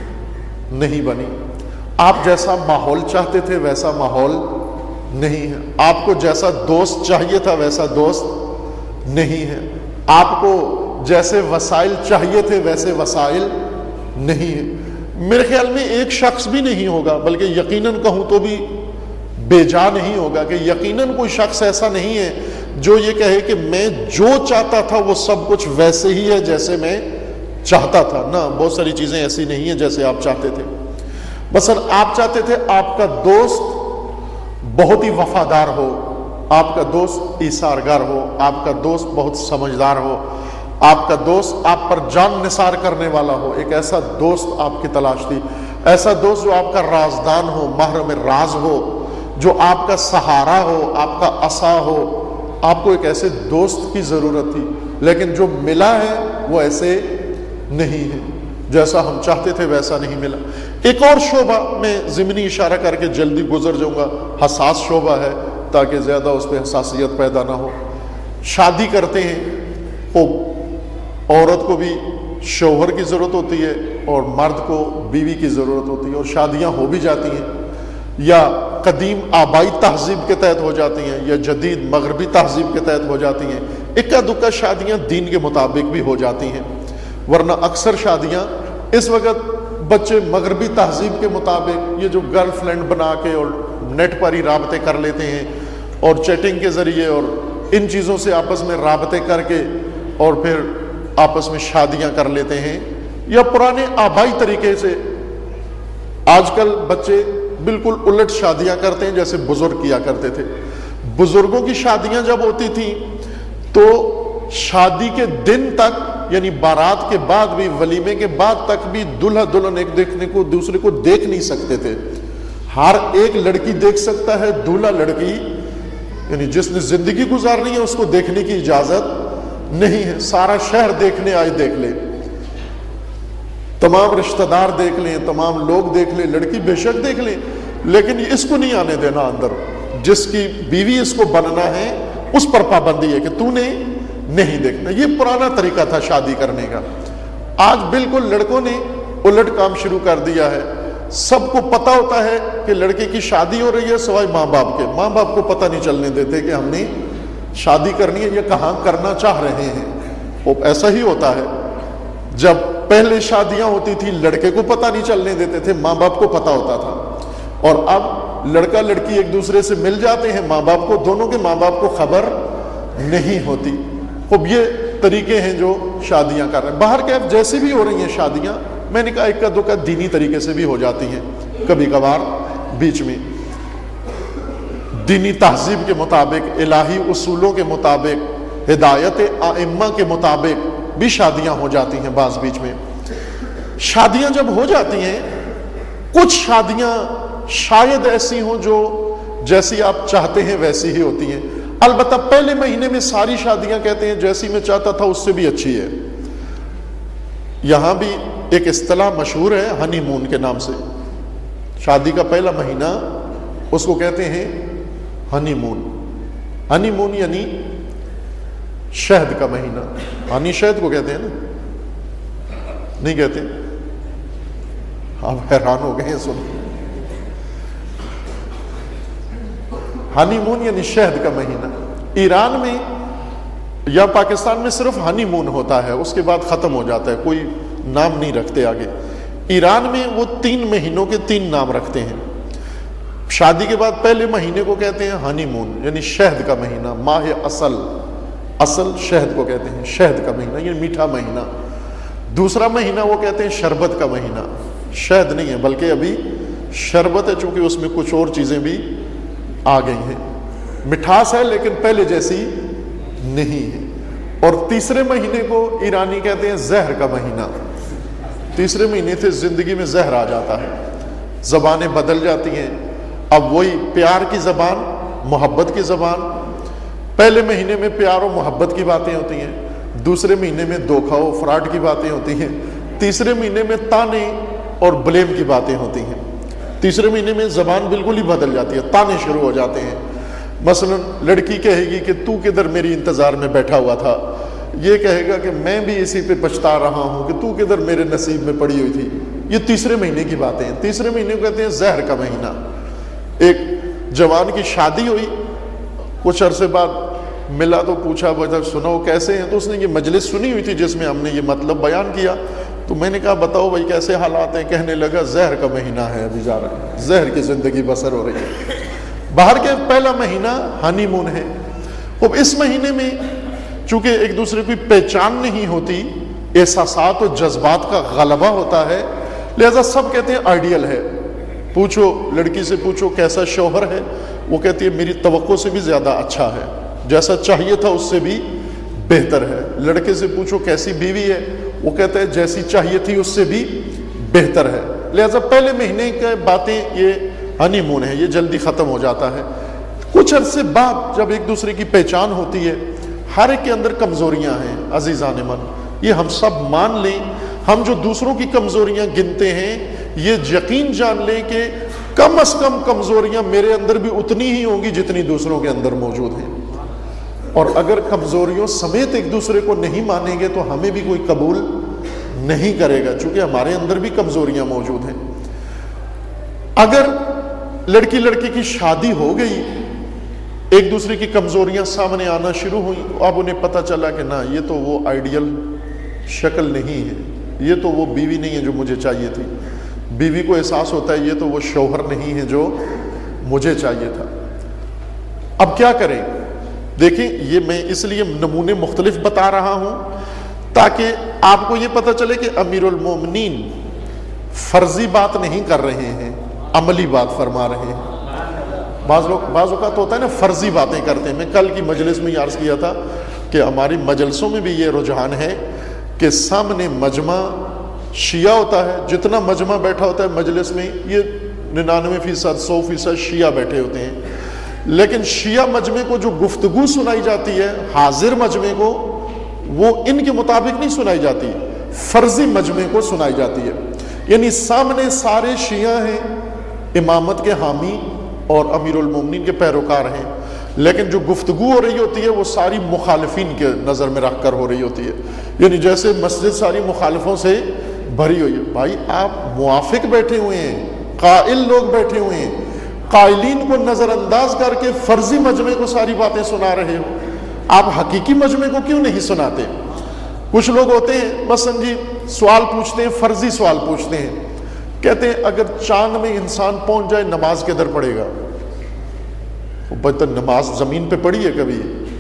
نہیں بنی، آپ جیسا ماحول چاہتے تھے ویسا ماحول نہیں ہے، آپ کو جیسا دوست چاہیے تھا ویسا دوست نہیں ہے، آپ کو جیسے وسائل چاہیے تھے ویسے وسائل نہیں ہے۔ میرے خیال میں ایک شخص بھی نہیں ہوگا، بلکہ یقیناً کہوں تو بھی بے جا نہیں ہوگا، کہ یقیناً کوئی شخص ایسا نہیں ہے جو یہ کہے کہ میں جو چاہتا تھا وہ سب کچھ ویسے ہی ہے جیسے میں چاہتا تھا۔ نہ، بہت ساری چیزیں ایسی نہیں ہیں جیسے آپ چاہتے تھے۔ مثلا آپ چاہتے تھے آپ کا دوست بہت ہی وفادار ہو، آپ کا دوست ایثارگر ہو، آپ کا دوست بہت سمجھدار ہو، آپ کا دوست آپ پر جان نثار کرنے والا ہو۔ ایک ایسا دوست آپ کی تلاش تھی، ایسا دوست جو آپ کا رازدان ہو، محرم راز ہو، جو آپ کا سہارا ہو، آپ کا عصا ہو۔ آپ کو ایک ایسے دوست کی ضرورت تھی، لیکن جو ملا ہے وہ ایسے نہیں ہے، جیسا ہم چاہتے تھے ویسا نہیں ملا۔ ایک اور شعبہ میں ضمنی اشارہ کر کے جلدی گزر جاؤں گا، حساس شعبہ ہے تاکہ زیادہ اس پہ حساسیت پیدا نہ ہو۔ شادی کرتے ہیں تو عورت کو بھی شوہر کی ضرورت ہوتی ہے اور مرد کو بیوی کی ضرورت ہوتی ہے، اور شادیاں ہو بھی جاتی ہیں، یا قدیم آبائی تہذیب کے تحت ہو جاتی ہیں یا جدید مغربی تہذیب کے تحت ہو جاتی ہیں۔ اکا دکا شادیاں دین کے مطابق بھی ہو جاتی ہیں، ورنہ اکثر شادیاں اس وقت بچے مغربی تہذیب کے مطابق، یہ جو گرل فرینڈ بنا کے اور نیٹ پر ہی رابطے کر لیتے ہیں، اور چیٹنگ کے ذریعے اور ان چیزوں سے آپس میں رابطے کر کے اور پھر آپس میں شادیاں کر لیتے ہیں، یا پرانے آبائی طریقے سے آج کل بچے بالکل الٹ شادیاں کرتے ہیں جیسے بزرگ کیا کرتے تھے۔ بزرگوں کی شادیاں جب ہوتی تھیں تو شادی کے دن تک، یعنی بارات کے بعد بھی، ولیمے کے بعد تک بھی دلہا دلہن ایک دوسرے کو دیکھ نہیں سکتے تھے۔ ہر ایک لڑکی دیکھ سکتا ہے، دولہا لڑکی یعنی جس نے زندگی گزارنی ہے اس کو دیکھنے کی اجازت نہیں ہے. سارا شہر دیکھنے آئے دیکھ لے, تمام رشتہ دار دیکھ لیں, تمام لوگ دیکھ لیں, لڑکی بے شک دیکھ لیں, لیکن اس کو نہیں آنے دینا اندر. جس کی بیوی اس کو بننا ہے اس پر پابندی ہے کہ تو نے نہیں دیکھنا. یہ پرانا طریقہ تھا شادی کرنے کا. آج بالکل لڑکوں نے الٹ کام شروع کر دیا ہے. سب کو پتا ہوتا ہے کہ لڑکے کی شادی ہو رہی ہے سوائے ماں باپ کے. ماں باپ کو پتہ نہیں چلنے دیتے کہ ہم نے شادی کرنی ہے یا کہاں کرنا چاہ رہے ہیں. وہ ایسا ہی ہوتا ہے. جب پہلے شادیاں ہوتی تھی لڑکے کو پتہ نہیں چلنے دیتے تھے, ماں باپ کو پتہ ہوتا تھا. اور اب لڑکا لڑکی ایک دوسرے سے مل جاتے ہیں, ماں باپ کو, دونوں کے ماں باپ کو خبر نہیں ہوتی. اب یہ طریقے ہیں جو شادیاں کر رہے ہیں. باہر کے جیسے بھی ہو رہی ہیں شادیاں, میں نے کہا ایک کا دو کا دینی طریقے سے بھی ہو جاتی ہیں کبھی کبھار بیچ میں. دینی تہذیب کے مطابق, الہی اصولوں کے مطابق, ہدایت ائمہ کے مطابق بھی شادیاں ہو جاتی ہیں بعض بیچ میں. شادیاں جب ہو جاتی ہیں, کچھ شادیاں شاید ایسی ہوں جو جیسی آپ چاہتے ہیں ویسی ہی ہوتی ہیں. البتہ پہلے مہینے میں ساری شادیاں کہتے ہیں جیسی میں چاہتا تھا اس سے بھی اچھی ہے. یہاں بھی ایک اصطلاح مشہور ہے ہنی مون کے نام سے. شادی کا پہلا مہینہ اس کو کہتے ہیں ہنی مون. ہنی مون یعنی شہد کا مہینہ. ہنی شہد کو کہتے ہیں نا, نہیں کہتے؟ آپ حیران ہو گئے ہیں سن. ہنی مون یعنی شہد کا مہینہ. ایران میں یا پاکستان میں صرف ہنی مون ہوتا ہے, اس کے بعد ختم ہو جاتا ہے, کوئی نام نہیں رکھتے آگے. ایران میں وہ 3 مہینوں کے 3 نام رکھتے ہیں. شادی کے بعد پہلے مہینے کو کہتے ہیں ہنی مون یعنی شہد کا مہینہ, ماہ اصل. اصل شہد کو کہتے ہیں, شہد کا مہینہ یہ میٹھا مہینہ. دوسرا مہینہ وہ کہتے ہیں شربت کا مہینہ. شہد نہیں ہے بلکہ ابھی شربت ہے, چونکہ اس میں کچھ اور چیزیں بھی آ گئی ہیں. مٹھاس ہے لیکن پہلے جیسی نہیں ہے. اور تیسرے مہینے کو ایرانی کہتے ہیں زہر کا مہینہ. تیسرے مہینے سے زندگی میں زہر آ جاتا ہے, زبانیں بدل جاتی ہیں. اب وہی پیار کی زبان, محبت کی زبان. پہلے مہینے میں پیار و محبت کی باتیں ہوتی ہیں, دوسرے مہینے میں دھوکہ و فراڈ کی باتیں ہوتی ہیں, تیسرے مہینے میں تانے اور بلیم کی باتیں ہوتی ہیں. تیسرے مہینے میں زبان بالکل ہی بدل جاتی ہے, تانے شروع ہو جاتے ہیں. مثلا لڑکی کہے گی کہ تو کدھر میری انتظار میں بیٹھا ہوا تھا, یہ کہے گا کہ میں بھی اسی پہ پچھتا رہا ہوں کہ تو کدھر میرے نصیب میں پڑی ہوئی تھی. یہ تیسرے مہینے کی باتیں ہیں. تیسرے مہینے کو کہتے ہیں زہر کا مہینہ. ایک جوان کی شادی ہوئی, کچھ عرصے بعد ملا تو پوچھا بھائی سنو کیسے ہیں, تو اس نے یہ مجلس سنی ہوئی تھی جس میں ہم نے یہ مطلب بیان کیا. تو میں نے کہا بتاؤ بھائی کیسے حالات ہیں. کہنے لگا زہر کا مہینہ ہے, ابھی جا رہا ہے, زہر کی زندگی بسر ہو رہی ہے. باہر کے پہلا مہینہ ہنی مون ہے. اب اس مہینے میں چونکہ ایک دوسرے کی پہچان نہیں ہوتی, احساسات و جذبات کا غلبہ ہوتا ہے, لہذا سب کہتے ہیں آئیڈیل ہے. پوچھو لڑکی سے, پوچھو کیسا شوہر ہے, وہ کہتی ہے میری توقع سے بھی زیادہ اچھا ہے, جیسا چاہیے تھا اس سے بھی بہتر ہے. لڑکے سے پوچھو کیسی بیوی ہے, وہ کہتا ہے جیسی چاہیے تھی اس سے بھی بہتر ہے. لہذا پہلے مہینے کی باتیں یہ ہنی مون ہے, یہ جلدی ختم ہو جاتا ہے. کچھ عرصے بعد جب ایک دوسرے کی پہچان ہوتی ہے, ہر ایک کے اندر کمزوریاں ہیں عزیزان من, یہ ہم سب مان لیں. ہم جو دوسروں کی کمزوریاں گنتے ہیں, یہ یقین جان لیں کہ کم از کم کمزوریاں میرے اندر بھی اتنی ہی ہوں گی جتنی دوسروں کے اندر موجود ہیں. اور اگر کمزوریوں سمیت ایک دوسرے کو نہیں مانیں گے تو ہمیں بھی کوئی قبول نہیں کرے گا, چونکہ ہمارے اندر بھی کمزوریاں موجود ہیں. اگر لڑکی لڑکی کی شادی ہو گئی, ایک دوسرے کی کمزوریاں سامنے آنا شروع ہوئی, اب انہیں پتہ چلا کہ نہ یہ تو وہ آئیڈیل شکل نہیں ہے, یہ تو وہ بیوی نہیں ہے جو مجھے چاہیے تھی. بیوی کو احساس ہوتا ہے یہ تو وہ شوہر نہیں ہے جو مجھے چاہیے تھا. اب کیا کریں؟ دیکھیں یہ میں اس لیے نمونے مختلف بتا رہا ہوں تاکہ آپ کو یہ پتہ چلے کہ امیر المومنین فرضی بات نہیں کر رہے ہیں, عملی بات فرما رہے ہیں. بعض اوقات ہوتا ہے نا فرضی باتیں کرتے ہیں. میں کل کی مجلس میں یہ عرض کیا تھا کہ ہماری مجلسوں میں بھی یہ رجحان ہے کہ سامنے مجمع شیعہ ہوتا ہے, جتنا مجمع بیٹھا ہوتا ہے مجلس میں یہ 99% 100% شیعہ بیٹھے ہوتے ہیں. لیکن شیعہ مجمع کو جو گفتگو سنائی جاتی ہے حاضر مجمع کو، وہ ان کے مطابق نہیں سنائی جاتی، فرضی مجمع کو سنائی جاتی ہے۔ یعنی سامنے سارے شیعہ ہیں، امامت کے حامی اور امیر المومنین کے پیروکار ہیں، لیکن جو گفتگو ہو رہی ہوتی ہے وہ ساری مخالفین کے نظر میں رکھ کر ہو رہی ہوتی ہے۔ یعنی جیسے مسجد ساری مخالفوں سے بھری ہوئی ہے۔ بھائی آپ موافق بیٹھے ہوئے ہیں، قائل لوگ بیٹھے ہوئے ہیں، قائلین کو نظر انداز کر کے فرضی مجمع کو ساری باتیں سنا رہے ہو، آپ حقیقی مجمع کو کیوں نہیں سناتے؟ کچھ لوگ ہوتے ہیں مثلا جی سوال پوچھتے ہیں، فرضی سوال پوچھتے ہیں، کہتے ہیں اگر چاند میں انسان پہنچ جائے نماز کدھر پڑھے گا؟ بہتر نماز زمین پہ پڑھی ہے کبھی؟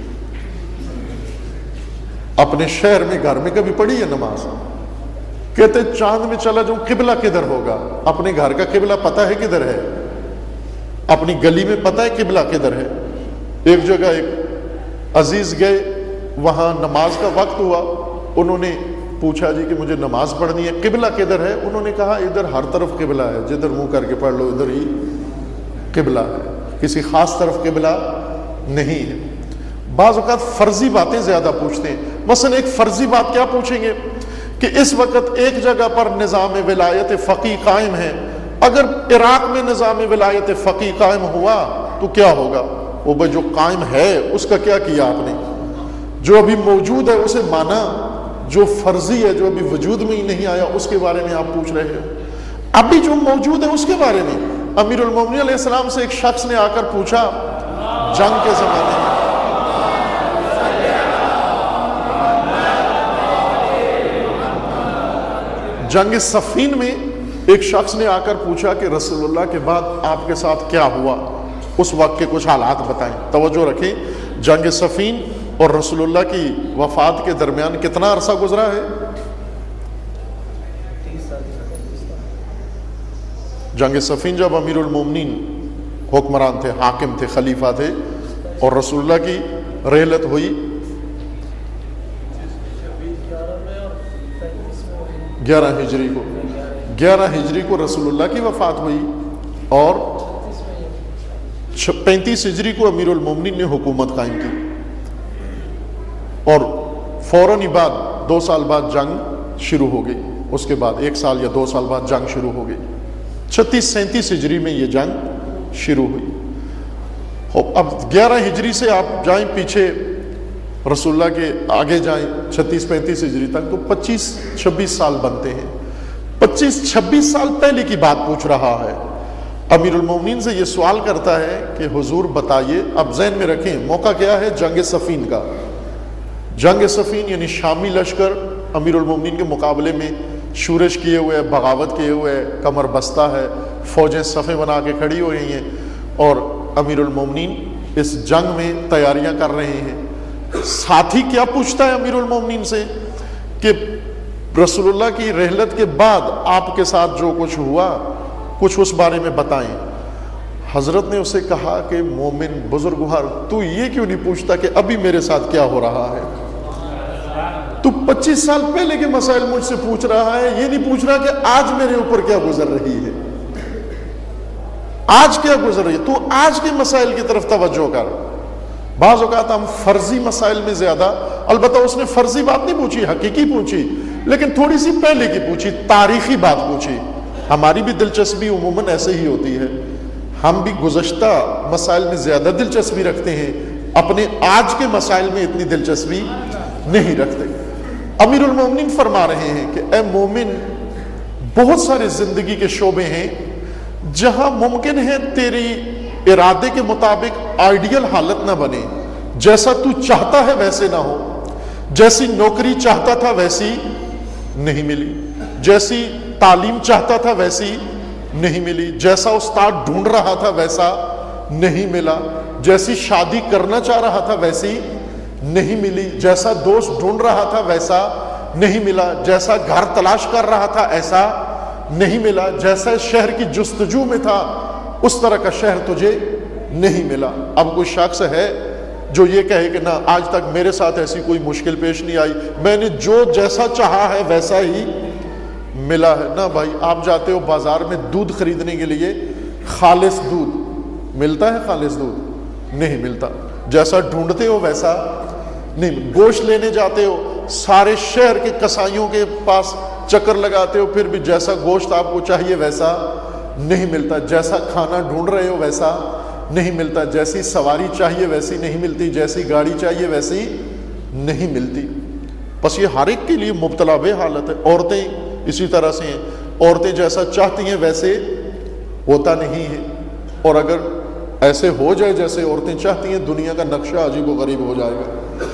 اپنے شہر میں گھر میں کبھی پڑھی ہے نماز؟ کہتے چاند میں چلا جاؤں قبلہ کدھر ہوگا؟ اپنے گھر کا قبلہ پتہ ہے کدھر ہے؟ اپنی گلی میں پتہ ہے قبلہ کدھر ہے؟ ایک جگہ ایک عزیز گئے، وہاں نماز کا وقت ہوا، انہوں نے پوچھا جی کہ مجھے نماز پڑھنی ہے، قبلہ کدھر ہے؟ انہوں نے کہا ادھر ہر طرف قبلہ ہے، جدھر منہ کر کے پڑھ لو ادھر ہی قبلہ ہے، کسی خاص طرف قبلہ نہیں ہے۔ بعض اوقات فرضی باتیں زیادہ پوچھتے ہیں۔ مثلا ایک فرضی بات کیا پوچھیں گے کہ اس وقت ایک جگہ پر نظام ولایت فقیہ قائم ہے، اگر عراق میں نظام ولایت فقیہ قائم ہوا تو کیا ہوگا؟ وہ بھائی جو قائم ہے اس کا کیا کیا آپ نے؟ جو ابھی موجود ہے اسے مانا، جو فرضی ہے جو ابھی وجود میں ہی نہیں آیا اس کے بارے میں آپ پوچھ رہے ہو، ابھی جو موجود ہے اس کے بارے میں۔ امیر المومنین علیہ السلام سے ایک شخص نے آ کر پوچھا جنگ کے زمانے میں، جنگ صفین میں ایک شخص نے آ کر پوچھا کہ رسول اللہ کے بعد آپ کے ساتھ کیا ہوا، اس وقت کے کچھ حالات بتائیں۔ توجہ رکھیں، جنگ صفین اور رسول اللہ کی وفات کے درمیان کتنا عرصہ گزرا ہے؟ جنگ صفین جب امیر المومنین حکمران تھے، حاکم تھے، خلیفہ تھے، اور رسول اللہ کی رحلت ہوئی 11 ہجری کو، 11 ہجری کو رسول اللہ کی وفات ہوئی، اور 35 ہجری کو امیر المومنین نے حکومت قائم کی، اور فوراً ہی بعد 2 سال بعد جنگ شروع ہو گئی۔ اس کے بعد 1 سال یا 2 سال بعد جنگ شروع ہو گئی۔ 36-37 ہجری میں یہ جنگ شروع ہوئی۔ اب 11 ہجری سے آپ جائیں پیچھے، رسول اللہ کے آگے جائیں 36-35 ہجری تک، تو 25-26 سال بنتے ہیں۔ 25-26 سال پہلے کی بات پوچھ رہا ہے۔ امیر المومنین سے یہ سوال کرتا ہے کہ حضور بتائیے، اب ذہن میں رکھیں موقع کیا ہے؟ جنگ صفین کا۔ جنگ صفین یعنی شامی لشکر امیر المومنین کے مقابلے میں شورش کیے ہوئے، بغاوت کیے ہوئے، کمر بستہ ہے، فوجیں صفیں بنا کے کھڑی ہو رہی ہیں، اور امیر المومنین اس جنگ میں تیاریاں کر رہے ہیں۔ ساتھی کیا پوچھتا ہے امیر المومنین سے کہ رسول اللہ کی رحلت کے بعد آپ کے ساتھ جو کچھ ہوا کچھ اس بارے میں بتائیں۔ حضرت نے اسے کہا کہ مومن بزرگوار، تو یہ کیوں نہیں پوچھتا کہ ابھی میرے ساتھ کیا ہو رہا ہے؟ تو 25 سال پہلے کے مسائل مجھ سے پوچھ رہا ہے، یہ نہیں پوچھ رہا کہ آج میرے اوپر کیا گزر رہی ہے، آج کیا گزر رہی ہے، تو آج کے مسائل کی طرف توجہ کر۔ بعض اوقات ہم فرضی مسائل میں زیادہ، البتہ اس نے فرضی بات نہیں پوچھی، حقیقی پوچھی، لیکن تھوڑی سی پہلے کی پوچھی، تاریخی بات پوچھی۔ ہماری بھی دلچسپی عموماً ایسے ہی ہوتی ہے، ہم بھی گزشتہ مسائل میں زیادہ دلچسپی رکھتے ہیں، اپنے آج کے مسائل میں اتنی دلچسپی نہیں رکھتے۔ امیر المومنین فرما رہے ہیں کہ اے مومن، بہت سارے زندگی کے شعبے ہیں جہاں ممکن ہے تیری ارادے کے مطابق آئیڈیل حالت نہ بنے، جیسا تو چاہتا ہے ویسے نہ ہو، جیسی نوکری چاہتا تھا ویسی نہیں ملی، جیسی تعلیم چاہتا تھا ویسی نہیں ملی، جیسا استاد ڈھونڈ رہا تھا ویسا نہیں ملا، جیسی شادی کرنا چاہ رہا تھا ویسی نہیں ملی، جیسا دوست ڈھونڈ رہا تھا ویسا نہیں ملا، جیسا گھر تلاش کر رہا تھا ایسا نہیں ملا، جیسا شہر کی جستجو میں تھا اس طرح کا شہر تجھے نہیں ملا۔ اب کوئی شخص ہے جو یہ کہے کہ نہ آج تک میرے ساتھ ایسی کوئی مشکل پیش نہیں آئی، میں نے جو جیسا چاہا ہے ویسا ہی ملا ہے؟ نہ بھائی، آپ جاتے ہو بازار میں دودھ خریدنے کے لیے، خالص دودھ ملتا ہے، خالص دودھ نہیں ملتا، جیسا ڈھونڈتے ہو ویسا نہیں۔ گوشت لینے جاتے ہو، سارے شہر کے کسائیوں کے پاس چکر لگاتے ہو، پھر بھی جیسا گوشت آپ کو چاہیے ویسا نہیں ملتا، جیسا کھانا ڈھونڈ رہے ہو ویسا نہیں ملتا، جیسی سواری چاہیے ویسی نہیں ملتی، جیسی گاڑی چاہیے ویسی نہیں ملتی۔ بس یہ ہر ایک کے لیے مبتلا بے حالت ہے۔ عورتیں اسی طرح سے ہیں، عورتیں جیسا چاہتی ہیں ویسے ہوتا نہیں ہے، اور اگر ایسے ہو جائے جیسے عورتیں چاہتی ہیں، دنیا کا نقشہ عجیب و غریب ہو جائے گا۔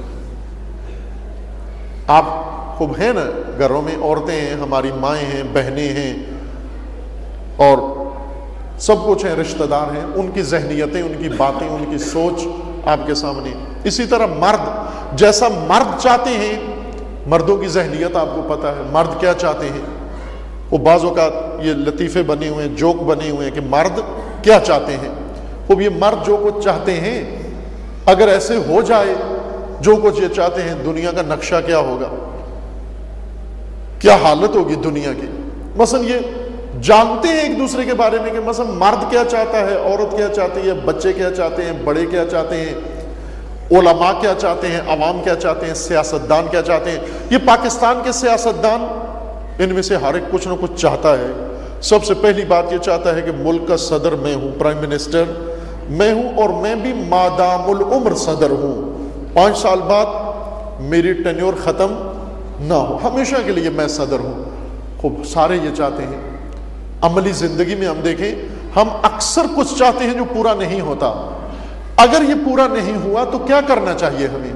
آپ خوب ہیں نا، گھروں میں عورتیں ہیں، ہماری مائیں ہیں، بہنیں ہیں، اور سب کچھ ہیں، رشتہ دار ہیں، ان کی ذہنیتیں، ان کی باتیں، ان کی سوچ آپ کے سامنے۔ اسی طرح مرد جیسا مرد چاہتے ہیں، مردوں کی ذہنیت آپ کو پتہ ہے، مرد کیا چاہتے ہیں۔ وہ بعض اوقات یہ لطیفے بنے ہوئے ہیں، جوک بنے ہوئے ہیں کہ مرد کیا چاہتے ہیں۔ وہ یہ مرد جو کچھ چاہتے ہیں، اگر ایسے ہو جائے جو کچھ یہ چاہتے ہیں، دنیا کا نقشہ کیا ہوگا، کیا حالت ہوگی دنیا کی۔ مثلا یہ جانتے ہیں ایک دوسرے کے بارے میں کہ مثلا مرد کیا چاہتا ہے، عورت کیا چاہتی ہے، بچے کیا چاہتے ہیں، بڑے کیا چاہتے ہیں، علماء کیا چاہتے ہیں، عوام کیا چاہتے ہیں، سیاستدان کیا چاہتے ہیں۔ یہ پاکستان کے سیاستدان، ان میں سے ہر ایک کچھ نہ کچھ چاہتا ہے۔ سب سے پہلی بات یہ چاہتا ہے کہ ملک کا صدر میں ہوں، پرائم منسٹر میں ہوں، اور میں بھی مادام العمر صدر ہوں، 5 سال بعد میری ٹینیور ختم نہ ہو، ہمیشہ کے لیے میں صدر ہوں۔ خوب سارے یہ چاہتے ہیں۔ عملی زندگی میں ہم دیکھیں، ہم اکثر کچھ چاہتے ہیں جو پورا نہیں ہوتا۔ اگر یہ پورا نہیں ہوا تو کیا کرنا چاہیے ہمیں؟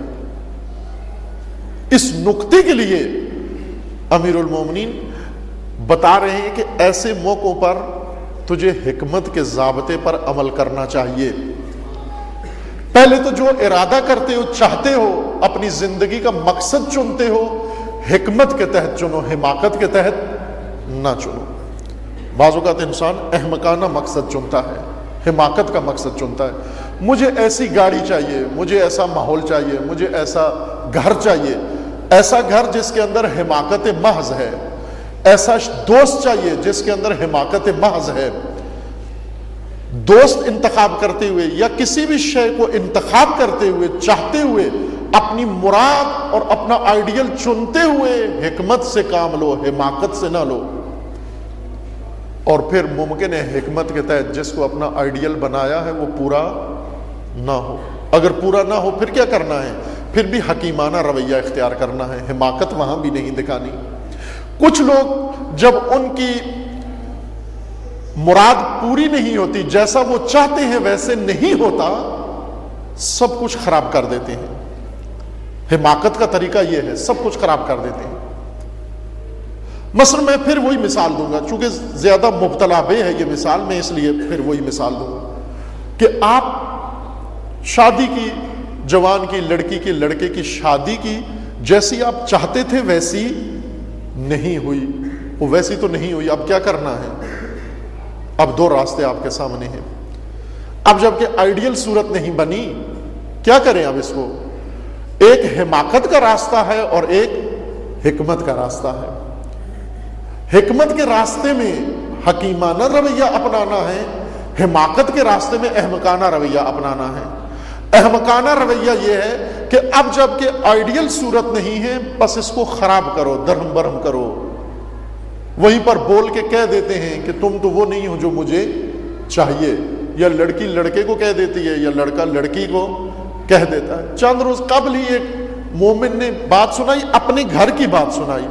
اس نقطے کے لیے امیر المومنین بتا رہے ہیں کہ ایسے موقعوں پر تجھے حکمت کے ضابطے پر عمل کرنا چاہیے۔ پہلے تو جو ارادہ کرتے ہو، چاہتے ہو، اپنی زندگی کا مقصد چنتے ہو، حکمت کے تحت چنو، حماقت کے تحت نہ چنو۔ بعض اوقات انسان احمقانہ مقصد چنتا ہے، حماقت کا مقصد چنتا ہے۔ مجھے ایسی گاڑی چاہیے، مجھے ایسا ماحول چاہیے، مجھے ایسا گھر چاہیے، ایسا گھر جس کے اندر حماقت محض ہے، ایسا دوست چاہیے جس کے اندر حماقت محض ہے۔ دوست انتخاب کرتے ہوئے یا کسی بھی شے کو انتخاب کرتے ہوئے، چاہتے ہوئے، اپنی مراد اور اپنا آئیڈیل چنتے ہوئے حکمت سے کام لو، حماقت سے نہ لو۔ اور پھر ممکن ہے حکمت کے تحت جس کو اپنا آئیڈیل بنایا ہے وہ پورا نہ ہو۔ اگر پورا نہ ہو پھر کیا کرنا ہے؟ پھر بھی حکیمانہ رویہ اختیار کرنا ہے، حماقت وہاں بھی نہیں دکھانی۔ کچھ لوگ جب ان کی مراد پوری نہیں ہوتی، جیسا وہ چاہتے ہیں ویسے نہیں ہوتا، سب کچھ خراب کر دیتے ہیں۔ حماقت کا طریقہ یہ ہے، سب کچھ خراب کر دیتے ہیں۔ مثلا میں پھر وہی مثال دوں گا، چونکہ زیادہ مبتلا بے ہے یہ مثال، میں اس لیے پھر وہی مثال دوں گا کہ آپ شادی کی، جوان کی، لڑکی کی، لڑکے کی شادی کی، جیسی آپ چاہتے تھے ویسی نہیں ہوئی، وہ ویسی تو نہیں ہوئی، اب کیا کرنا ہے؟ اب 2 راستے آپ کے سامنے ہیں۔ اب جب کہ آئیڈیل صورت نہیں بنی، کیا کریں اب اس کو؟ ایک حماقت کا راستہ ہے اور ایک حکمت کا راستہ ہے۔ حکمت کے راستے میں حکیمانہ رویہ اپنانا ہے، حماقت کے راستے میں احمقانہ رویہ اپنانا ہے۔ احمقانہ رویہ یہ ہے کہ اب جب کہ آئیڈیل صورت نہیں ہے، بس اس کو خراب کرو، درہم برہم کرو، وہیں پر بول کے کہہ دیتے ہیں کہ تم تو وہ نہیں ہو جو مجھے چاہیے، یا لڑکی لڑکے کو کہہ دیتی ہے، یا لڑکا لڑکی کو کہہ دیتا ہے۔ چند روز قبل ہی ایک مومن نے بات سنائی، اپنے گھر کی بات سنائی،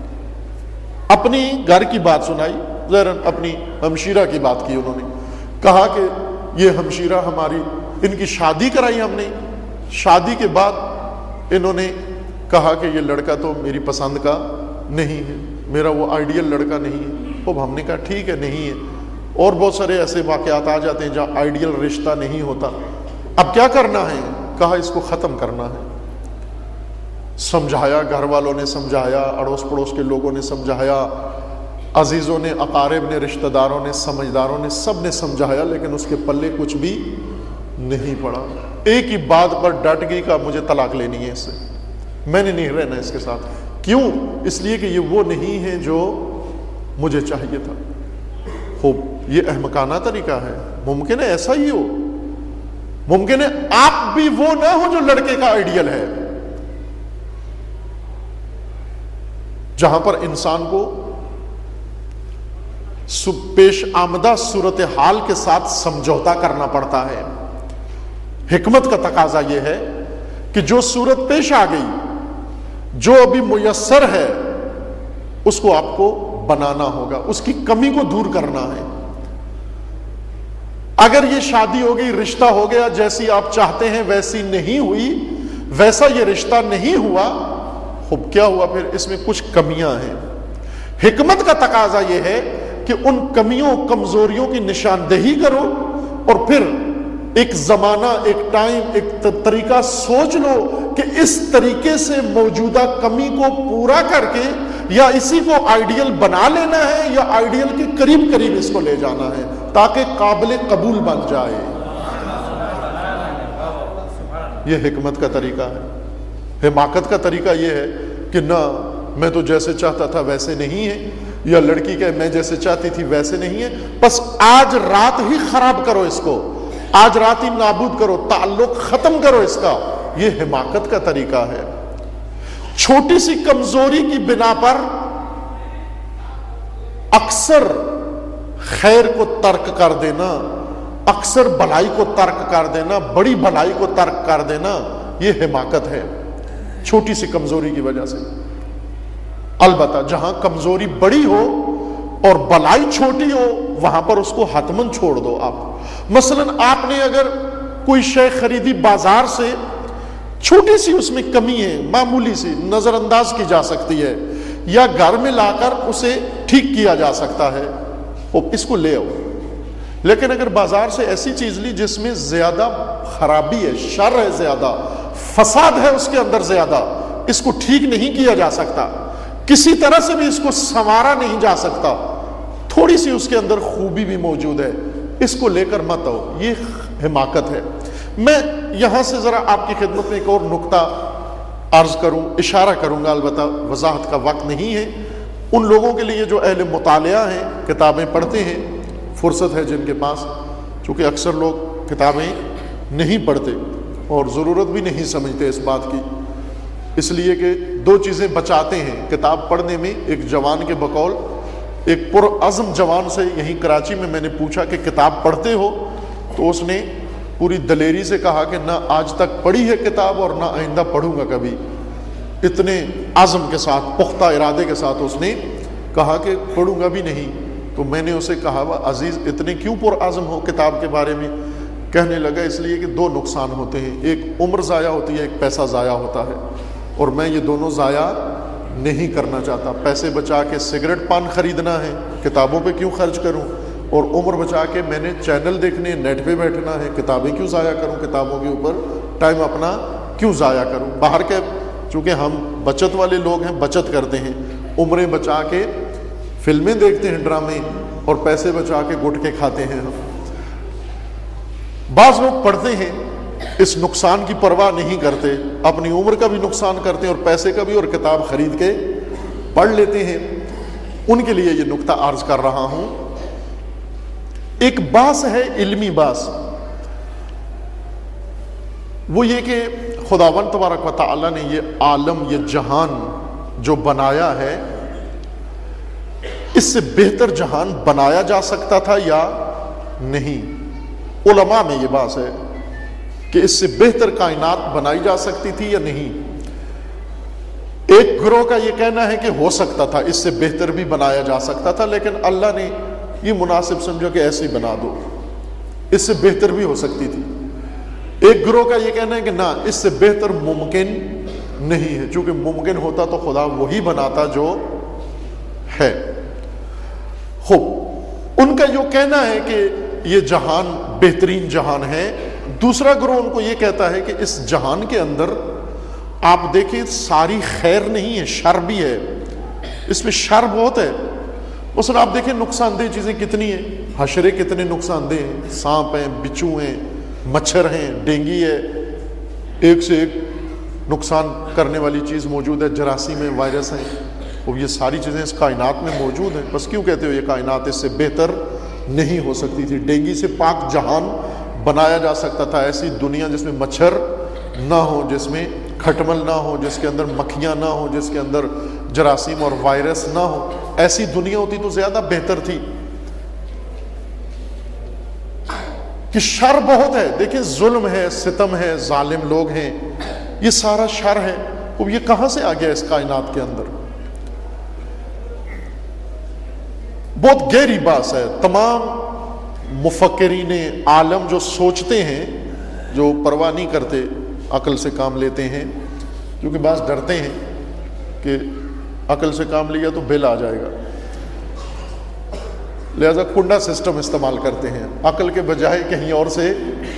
اپنی گھر کی بات سنائی، ظاہراً اپنی ہمشیرہ کی بات کی۔ انہوں نے کہا کہ یہ ہمشیرہ ہماری، ان کی شادی کرائی ہم نے، شادی کے بعد انہوں نے کہا کہ یہ لڑکا تو میری پسند کا نہیں ہے، میرا وہ آئیڈیل لڑکا نہیں ہے۔ اب ہم نے کہا ٹھیک ہے، نہیں ہے۔ اور بہت سارے ایسے واقعات آ جاتے ہیں جہاں آئیڈیل رشتہ نہیں ہوتا۔ اب کیا کرنا ہے؟ کہا اس کو ختم کرنا ہے۔ سمجھایا، گھر والوں نے سمجھایا، اڑوس پڑوس کے لوگوں نے سمجھایا، عزیزوں نے، اقارب نے، رشتہ داروں نے، سمجھداروں نے، سب نے سمجھایا، لیکن اس کے پلے کچھ بھی نہیں پڑا۔ ایک ہی بات پر ڈٹ گئی کہ مجھے طلاق لینی ہے اس سے، میں نے نہیں رہنا اس کے ساتھ۔ کیوں؟ اس لیے کہ یہ وہ نہیں ہے جو مجھے چاہیے تھا۔ خوب، یہ احمقانہ طریقہ ہے، ممکن ہے ایسا ہی ہو، ممکن ہے آپ بھی وہ نہ ہو جو لڑکے کا آئیڈیل ہے. جہاں پر انسان کو پیش آمدہ صورتحال کے ساتھ سمجھوتا کرنا پڑتا ہے. حکمت کا تقاضا یہ ہے کہ جو صورت پیش آ گئی، جو ابھی میسر ہے، اس کو آپ کو بنانا ہوگا، اس کی کمی کو دور کرنا ہے. اگر یہ شادی ہو گئی، رشتہ ہو گیا، جیسی آپ چاہتے ہیں ویسی نہیں ہوئی، ویسا یہ رشتہ نہیں ہوا، خوب کیا ہوا؟ پھر اس میں کچھ کمیاں ہیں. حکمت کا تقاضا یہ ہے کہ ان کمیوں کمزوریوں کی نشاندہی کرو، اور پھر ایک زمانہ، ایک ٹائم، ایک طریقہ سوچ لو کہ اس طریقے سے موجودہ کمی کو پورا کر کے یا اسی کو آئیڈیل بنا لینا ہے یا آئیڈیل کے قریب قریب اس کو لے جانا ہے تاکہ قابل قبول بن جائے. یہ حکمت کا طریقہ ہے. حماقت کا طریقہ یہ ہے کہ نہ میں تو جیسے چاہتا تھا ویسے نہیں ہے، یا لڑکی کہ میں جیسے چاہتی تھی ویسے نہیں ہے، بس آج رات ہی خراب کرو اس کو، آج رات ہی نابود کرو، تعلق ختم کرو اس کا. یہ حماقت کا طریقہ ہے. چھوٹی سی کمزوری کی بنا پر اکثر خیر کو ترک کر دینا، اکثر بھلائی کو ترک کر دینا، بڑی بھلائی کو ترک کر دینا، یہ حماقت ہے چھوٹی سی کمزوری کی وجہ سے. البتہ جہاں کمزوری بڑی ہو اور بلائی چھوٹی ہو وہاں پر اس کو حتماً چھوڑ دو. آپ مثلا آپ نے اگر کوئی شے خریدی بازار سے، چھوٹی سی اس میں کمی ہے، معمولی سی، نظر انداز کی جا سکتی ہے، یا گھر میں لا کر اسے ٹھیک کیا جا سکتا ہے، اس کو لے آؤ. لیکن اگر بازار سے ایسی چیز لی جس میں زیادہ خرابی ہے، شر ہے، زیادہ فساد ہے اس کے اندر، زیادہ اس کو ٹھیک نہیں کیا جا سکتا، کسی طرح سے بھی اس کو سنوارا نہیں جا سکتا، تھوڑی سی اس کے اندر خوبی بھی موجود ہے، اس کو لے کر مت آؤ، یہ حماقت ہے. میں یہاں سے ذرا آپ کی خدمت میں ایک اور نقطہ عرض کروں، اشارہ کروں گا، البتہ وضاحت کا وقت نہیں ہے. ان لوگوں کے لیے جو اہل مطالعہ ہیں، کتابیں پڑھتے ہیں، فرصت ہے جن کے پاس، چونکہ اکثر لوگ کتابیں نہیں پڑھتے اور ضرورت بھی نہیں سمجھتے اس بات کی، اس لیے کہ دو چیزیں بچاتے ہیں کتاب پڑھنے میں. ایک جوان کے بقول ایک پرعزم جوان سے یہیں کراچی میں نے پوچھا کہ کتاب پڑھتے ہو؟ تو اس نے پوری دلیری سے کہا کہ نہ آج تک پڑھی ہے کتاب اور نہ آئندہ پڑھوں گا کبھی. اتنے عزم کے ساتھ، پختہ ارادے کے ساتھ اس نے کہا کہ پڑھوں گا بھی نہیں. تو میں نے اسے کہا عزیز اتنے کیوں پرعزم ہو کتاب کے بارے میں؟ کہنے لگا اس لیے کہ دو نقصان ہوتے ہیں، ایک عمر ضائع ہوتی ہے، ایک پیسہ ضائع ہوتا ہے، اور میں یہ دونوں ضائع نہیں کرنا چاہتا. پیسے بچا کے سگریٹ پان خریدنا ہے، کتابوں پہ کیوں خرچ کروں؟ اور عمر بچا کے میں نے چینل دیکھنے، نیٹ پہ بیٹھنا ہے، کتابیں کیوں ضائع کروں؟ کتابوں کے اوپر ٹائم اپنا کیوں ضائع کروں؟ باہر کے چونکہ ہم بچت والے لوگ ہیں، بچت کرتے ہیں، عمریں بچا کے فلمیں دیکھتے ہیں، ڈرامے، اور پیسے بچا کے گٹکے کھاتے ہیں. ہم بعض لوگ پڑھتے ہیں، اس نقصان کی پرواہ نہیں کرتے، اپنی عمر کا بھی نقصان کرتے ہیں اور پیسے کا بھی، اور کتاب خرید کے پڑھ لیتے ہیں. ان کے لیے یہ نقطہ عرض کر رہا ہوں. ایک باس ہے، علمی باس، وہ یہ کہ خداوند تبارک و تعالی نے یہ عالم، یہ جہان جو بنایا ہے، اس سے بہتر جہان بنایا جا سکتا تھا یا نہیں؟ علماء میں یہ بات ہے کہ اس سے بہتر کائنات بنائی جا سکتی تھی یا نہیں. ایک گروہ کا یہ کہنا ہے کہ ہو سکتا تھا، اس سے بہتر بھی بنایا جا سکتا تھا، لیکن اللہ نے یہ مناسب سمجھا کہ ایسے ہی بنا دو، اس سے بہتر بھی ہو سکتی تھی. ایک گروہ کا یہ کہنا ہے کہ نہ، اس سے بہتر ممکن نہیں ہے، چونکہ ممکن ہوتا تو خدا وہی بناتا جو ہے. خوب ان کا یہ کہنا ہے کہ یہ جہان بہترین جہان ہے. دوسرا گروہ ان کو یہ کہتا ہے کہ اس جہان کے اندر آپ دیکھیں ساری خیر نہیں ہے، شر بھی ہے، اس میں شر بہت ہے. مثلا آپ دیکھیں نقصان دہ چیزیں کتنی ہیں، حشرے کتنے نقصان دہ ہیں، سانپ ہیں، بچھو ہیں، مچھر ہیں، ڈینگی ہے، ایک سے ایک نقصان کرنے والی چیز موجود ہے، جراثیم ہیں، وائرس ہیں. اور یہ ساری چیزیں اس کائنات میں موجود ہیں، بس کیوں کہتے ہو یہ کائنات اس سے بہتر نہیں ہو سکتی تھی؟ ڈینگی سے پاک جہان بنایا جا سکتا تھا، ایسی دنیا جس میں مچھر نہ ہو، جس میں کھٹمل نہ ہو، جس کے اندر مکھیاں نہ ہو، جس کے اندر جراثیم اور وائرس نہ ہو، ایسی دنیا ہوتی تو زیادہ بہتر تھی. کہ شر بہت ہے، دیکھیں ظلم ہے، ستم ہے، ظالم لوگ ہیں، یہ سارا شر ہے. اب یہ کہاں سے آ گیا اس کائنات کے اندر؟ بہت گہری بات ہے. تمام مفکرین عالم جو سوچتے ہیں، جو پرواہ نہیں کرتے، عقل سے کام لیتے ہیں، کیونکہ بعض ڈرتے ہیں کہ عقل سے کام لیا تو بل آ جائے گا، لہذا کنڈا سسٹم استعمال کرتے ہیں، عقل کے بجائے کہیں اور سے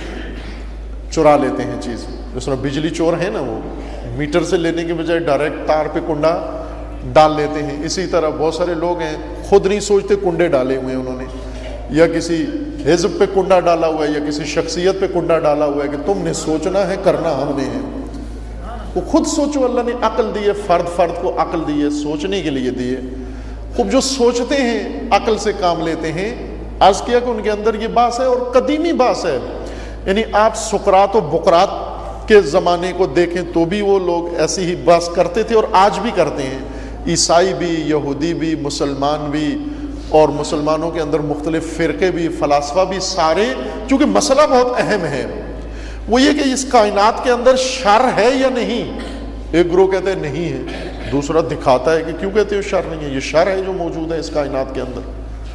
چرا لیتے ہیں چیز. جس طرح بجلی چور ہے نا، وہ میٹر سے لینے کے بجائے ڈائریکٹ تار پہ کنڈا ڈال لیتے ہیں. اسی طرح بہت سارے لوگ ہیں خود نہیں سوچتے، کنڈے ڈالے ہوئے ہیں انہوں نے، یا کسی حزب پہ کنڈا ڈالا ہوا ہے، یا کسی شخصیت پہ کنڈا ڈالا ہوا ہے کہ تم نے سوچنا ہے، کرنا ہم نے ہے. وہ خود سوچو، اللہ نے عقل دی ہے، فرد کو عقل دی ہے، سوچنے کے لیے دی ہے. خوب جو سوچتے ہیں عقل سے کام لیتے ہیں، عرض کیا کہ ان کے اندر یہ باس ہے، اور قدیمی باس ہے. یعنی آپ سقراط و بقراط کے زمانے کو دیکھیں تو بھی وہ لوگ ایسی ہی باس کرتے تھے، اور آج بھی کرتے ہیں. عیسائی بھی، یہودی بھی، مسلمان بھی، اور مسلمانوں کے اندر مختلف فرقے بھی، فلاسفہ بھی، سارے. چونکہ مسئلہ بہت اہم ہے، وہ یہ کہ اس کائنات کے اندر شر ہے یا نہیں. ایک گروہ کہتے ہیں نہیں ہے، دوسرا دکھاتا ہے کہ کیوں کہتے ہو شر نہیں ہے. یہ شر ہے جو موجود ہے اس کائنات کے اندر،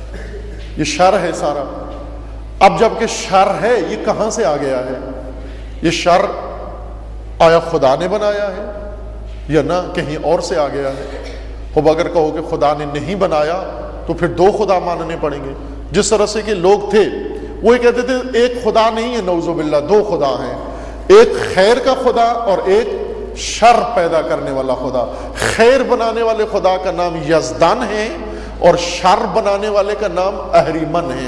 یہ شر ہے سارا. اب جب کہ شر ہے، یہ کہاں سے آ گیا ہے؟ یہ شر آیا خدا نے بنایا ہے یا نہ کہیں اور سے آ گیا ہے؟ اب اگر کہو کہ خدا نے نہیں بنایا تو پھر دو خدا ماننے پڑیں گے. جس طرح سے کہ لوگ تھے وہ یہ کہتے تھے ایک خدا نہیں ہے، نعوذ باللہ، دو خدا ہیں، ایک خیر کا خدا اور ایک شر پیدا کرنے والا خدا. خیر بنانے والے خدا کا نام یزدان ہے اور شر بنانے والے کا نام اہریمن ہے.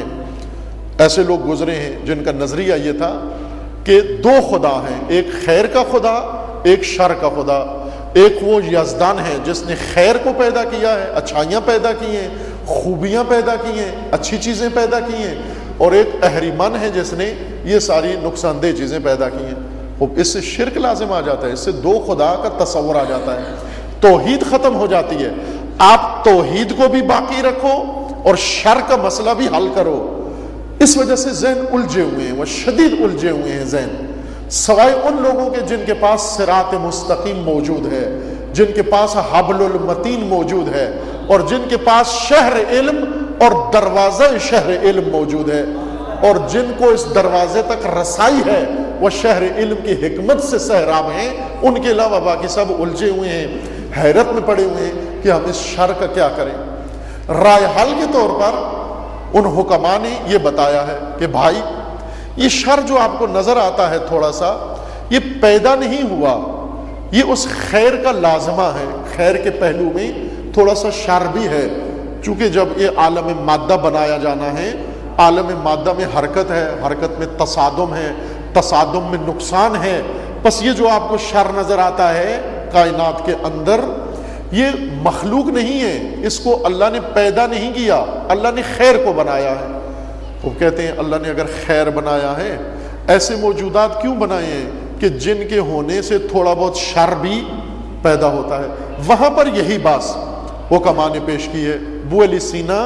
ایسے لوگ گزرے ہیں جن کا نظریہ یہ تھا کہ دو خدا ہیں، ایک خیر کا خدا، ایک شر کا خدا. ایک وہ یزدان ہے جس نے خیر کو پیدا کیا ہے، اچھائیاں پیدا کی ہیں، خوبیاں پیدا کی ہیں، اچھی چیزیں پیدا کی ہیں، اور ایک اہریمن ہے جس نے یہ ساری نقصان دہ چیزیں پیدا کی ہیں. اس سے شرک لازم آ جاتا ہے، اس سے دو خدا کا تصور آ جاتا ہے، توحید ختم ہو جاتی ہے. آپ توحید کو بھی باقی رکھو اور شر کا مسئلہ بھی حل کرو. اس وجہ سے ذہن الجھے ہوئے ہیں، وہ شدید الجھے ہوئے ہیں ذہن، سوائے ان لوگوں کے جن کے پاس صراط مستقیم موجود ہے، جن کے پاس حبل المتین موجود ہے، اور جن کے پاس شہر علم اور دروازہ شہر علم موجود ہے، اور جن کو اس دروازے تک رسائی ہے، وہ شہر علم کی حکمت سے سہراب ہیں. ان کے علاوہ باقی سب الجھے ہوئے ہیں، حیرت میں پڑے ہوئے ہیں کہ ہم اس شر کا کیا کریں. رائے حل کے طور پر ان حکماء نے یہ بتایا ہے کہ بھائی یہ شر جو آپ کو نظر آتا ہے تھوڑا سا، یہ پیدا نہیں ہوا، یہ اس خیر کا لازمہ ہے. خیر کے پہلو میں تھوڑا سا شر بھی ہے، چونکہ جب یہ عالم مادہ بنایا جانا ہے، عالم مادہ میں حرکت ہے، حرکت میں تصادم ہے، تصادم میں نقصان ہے. بس یہ جو آپ کو شر نظر آتا ہے کائنات کے اندر، یہ مخلوق نہیں ہے، اس کو اللہ نے پیدا نہیں کیا، اللہ نے خیر کو بنایا ہے. وہ کہتے ہیں اللہ نے اگر خیر بنایا ہے، ایسے موجودات کیوں بنائے ہیں کہ جن کے ہونے سے تھوڑا بہت شر بھی پیدا ہوتا ہے. وہاں پر یہی بات وہ حکماء نے پیش کی ہے. ابو علی سینا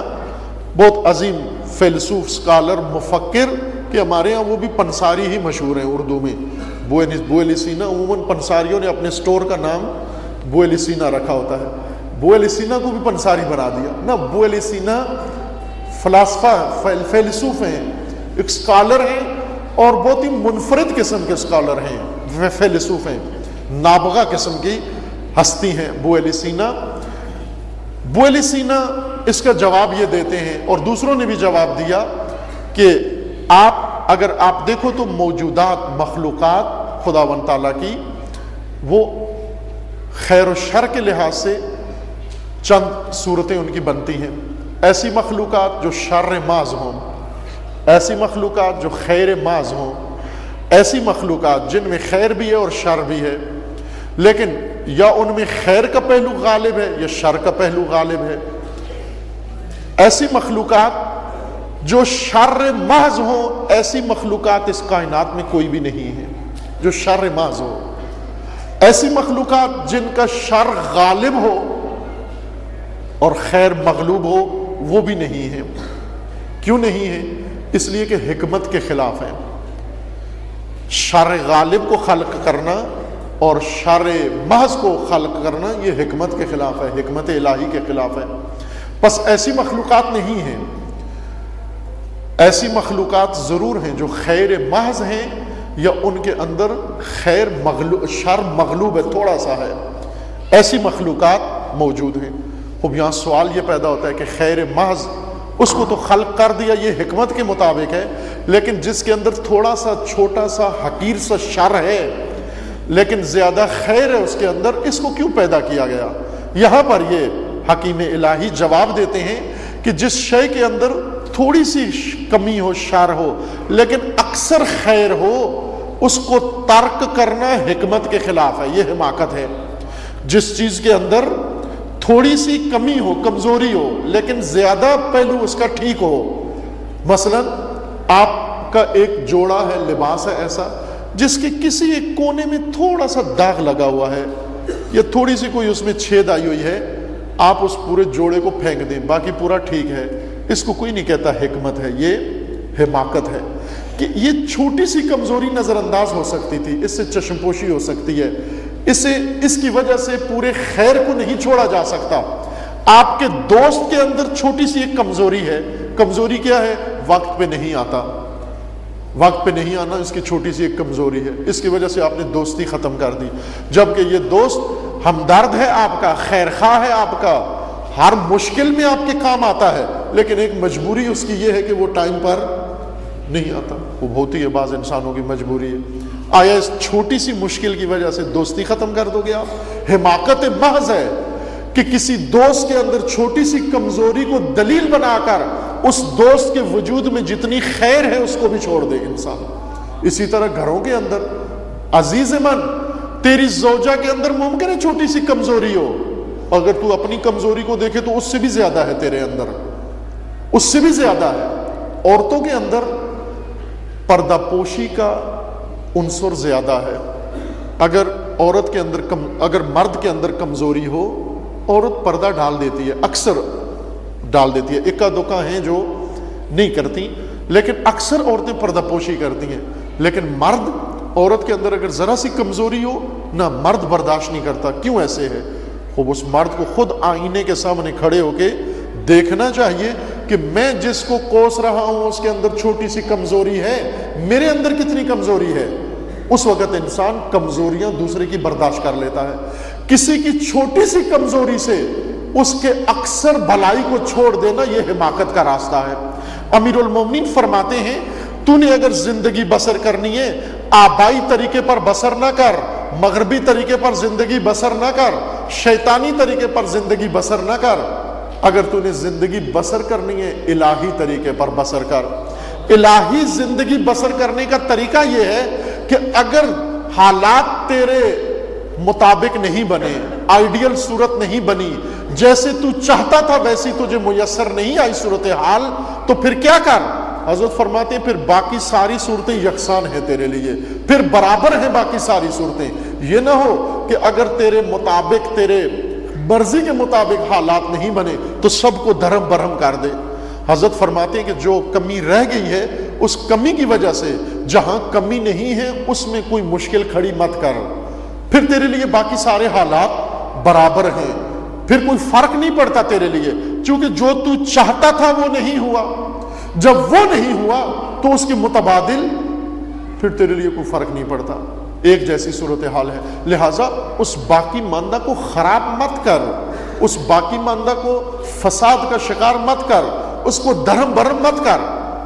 بہت عظیم فیلسوف، اسکالر، مفکر، کہ ہمارے ہاں وہ بھی پنساری ہی مشہور ہیں اردو میں. ابو علی سینا عموماً پنساریوں نے اپنے سٹور کا نام ابو علی سینا رکھا ہوتا ہے. ابو علی سینا کو بھی پنساری بنا دیا نا. ابو علی سینا فلاسفہ، فیلسوف ہیں، ایک اسکالر ہیں، اور بہت ہی منفرد قسم کے اسکالر ہیں، فیلسوف ہیں، نابغہ قسم کی ہستی ہیں ابو علی سینا. ابو علی سینا اس کا جواب یہ دیتے ہیں، اور دوسروں نے بھی جواب دیا کہ اگر آپ دیکھو تو موجودات، مخلوقات خداوند تعالیٰ کی، وہ خیر و شر کے لحاظ سے چند صورتیں ان کی بنتی ہیں. ایسی مخلوقات جو شر محض ہوں، ایسی مخلوقات جو خیر محض ہوں، ایسی مخلوقات جن میں خیر بھی ہے اور شر بھی ہے، لیکن یا ان میں خیر کا پہلو غالب ہے یا شر کا پہلو غالب ہے. ایسی مخلوقات جو شر محض ہو ایسی مخلوقات اس کائنات میں کوئی بھی نہیں ہے جو شر محض ہو. ایسی مخلوقات جن کا شر غالب ہو اور خیر مغلوب ہو وہ بھی نہیں ہے. کیوں نہیں ہے؟ اس لیے کہ حکمت کے خلاف ہے. شر غالب کو خلق کرنا اور شر محض کو خلق کرنا یہ حکمت کے خلاف ہے، حکمت الہی کے خلاف ہے. بس ایسی مخلوقات نہیں ہیں. ایسی مخلوقات ضرور ہیں جو خیر محض ہیں یا ان کے اندر خیر شر مغلوب ہے، تھوڑا سا ہے. ایسی مخلوقات موجود ہیں. اب یہاں سوال یہ پیدا ہوتا ہے کہ خیر محض اس کو تو خلق کر دیا، یہ حکمت کے مطابق ہے، لیکن جس کے اندر تھوڑا سا چھوٹا سا حقیر سا شر ہے لیکن زیادہ خیر ہے اس کے اندر، اس کو کیوں پیدا کیا گیا؟ یہاں پر یہ حکیم الہی جواب دیتے ہیں کہ جس شے کے اندر تھوڑی سی کمی ہو، شر ہو، لیکن اکثر خیر ہو، اس کو ترک کرنا حکمت کے خلاف ہے، یہ حماقت ہے. جس چیز کے اندر تھوڑی سی کمی ہو، کمزوری ہو، لیکن زیادہ پہلو اس کا ٹھیک ہو. مثلا آپ کا ایک جوڑا ہے، لباس ہے ایسا جس کے کسی ایک کونے میں تھوڑا سا داغ لگا ہوا ہے یا تھوڑی سی کوئی اس میں چھید آئی ہوئی ہے، آپ اس پورے جوڑے کو پھینک دیں، باقی پورا ٹھیک ہے. اس کو کوئی نہیں کہتا حکمت ہے، یہ حماقت ہے کہ یہ چھوٹی سی کمزوری نظر انداز ہو سکتی تھی، اس سے چشم پوشی ہو سکتی ہے، اس کی وجہ سے پورے خیر کو نہیں چھوڑا جا سکتا. آپ کے دوست کے اندر چھوٹی سی ایک کمزوری ہے. کمزوری کیا ہے؟ وقت پہ نہیں آتا. وقت پہ نہیں آنا اس کی چھوٹی سی ایک کمزوری ہے، اس کی وجہ سے آپ نے دوستی ختم کر دی. جبکہ یہ دوست ہمدرد ہے آپ کا، خیر خواہ ہے آپ کا، ہر مشکل میں آپ کے کام آتا ہے، لیکن ایک مجبوری اس کی یہ ہے کہ وہ ٹائم پر نہیں آتا. وہ ہوتی ہے بعض انسانوں کی مجبوری ہے. آیا اس چھوٹی سی مشکل کی وجہ سے دوستی ختم کر دو گے آپ؟ حماقت محض ہے کہ کسی دوست کے اندر چھوٹی سی کمزوری کو دلیل بنا کر اس دوست کے وجود میں جتنی خیر ہے اس کو بھی چھوڑ دے انسان. اسی طرح گھروں کے اندر عزیز من تیری زوجہ کے اندر ممکن ہے چھوٹی سی کمزوری ہو، اگر تو اپنی کمزوری کو دیکھے تو اس سے بھی زیادہ ہے تیرے اندر، اس سے بھی زیادہ ہے. عورتوں کے اندر پردہ پوشی کا عنصر زیادہ ہے. اگر عورت کے اندر اگر مرد کے اندر کمزوری ہو، عورت پردہ ڈال دیتی ہے، اکثر ڈال دیتی ہے. اکا دکا ہیں جو نہیں کرتی، لیکن اکثر عورتیں پردہ پوشی کرتی ہیں. لیکن مرد، عورت کے اندر اگر ذرا سی کمزوری ہو نہ، مرد برداشت نہیں کرتا. کیوں ایسے ہے؟ خوب اس مرد کو خود آئینے کے سامنے کھڑے ہو کے دیکھنا چاہیے کہ میں جس کو کوس رہا ہوں اس کے اندر چھوٹی سی کمزوری ہے، میرے اندر کتنی کمزوری ہے. اس وقت انسان کمزوریاں دوسرے کی برداشت کر لیتا ہے. کسی کی چھوٹی سی کمزوری سے اس کے اکثر بھلائی کو چھوڑ دینا یہ حماقت کا راستہ ہے. امیر المومنین فرماتے ہیں تو نے اگر زندگی بسر کرنی ہے، آبائی طریقے پر بسر نہ کر، مغربی طریقے پر زندگی بسر نہ کر، شیطانی طریقے پر زندگی بسر نہ کر. اگر تو نے زندگی بسر کرنی ہے الہی طریقے پر بسر کر. الہی زندگی بسر کرنے کا طریقہ یہ ہے کہ اگر حالات تیرے مطابق نہیں بنے، آئیڈیل صورت نہیں بنی، جیسے تو چاہتا تھا ویسی تجھے میسر نہیں آئی صورتحال، تو پھر کیا کر؟ حضرت فرماتے ہیں پھر باقی ساری صورتیں یکساں ہیں تیرے لیے، پھر برابر ہیں باقی ساری صورتیں. یہ نہ ہو کہ اگر تیرے مطابق، تیرے مرضی کے مطابق حالات نہیں بنے تو سب کو دھرم برہم کر دے. حضرت فرماتے ہیں کہ جو کمی رہ گئی ہے اس کمی کی وجہ سے جہاں کمی نہیں ہے اس میں کوئی مشکل کھڑی مت کر، پھر تیرے لیے باقی سارے حالات برابر ہیں، پھر کوئی فرق نہیں پڑتا تیرے لیے، چونکہ جو تو چاہتا تھا وہ نہیں ہوا. جب وہ نہیں ہوا تو اس کے متبادل پھر تیرے لیے کوئی فرق نہیں پڑتا، ایک جیسی صورتحال ہے. لہٰذا اس باقی ماندہ کو خراب مت کر، اس باقی ماندہ کو فساد کا شکار مت کر، اس کو دھرم برہم مت کر.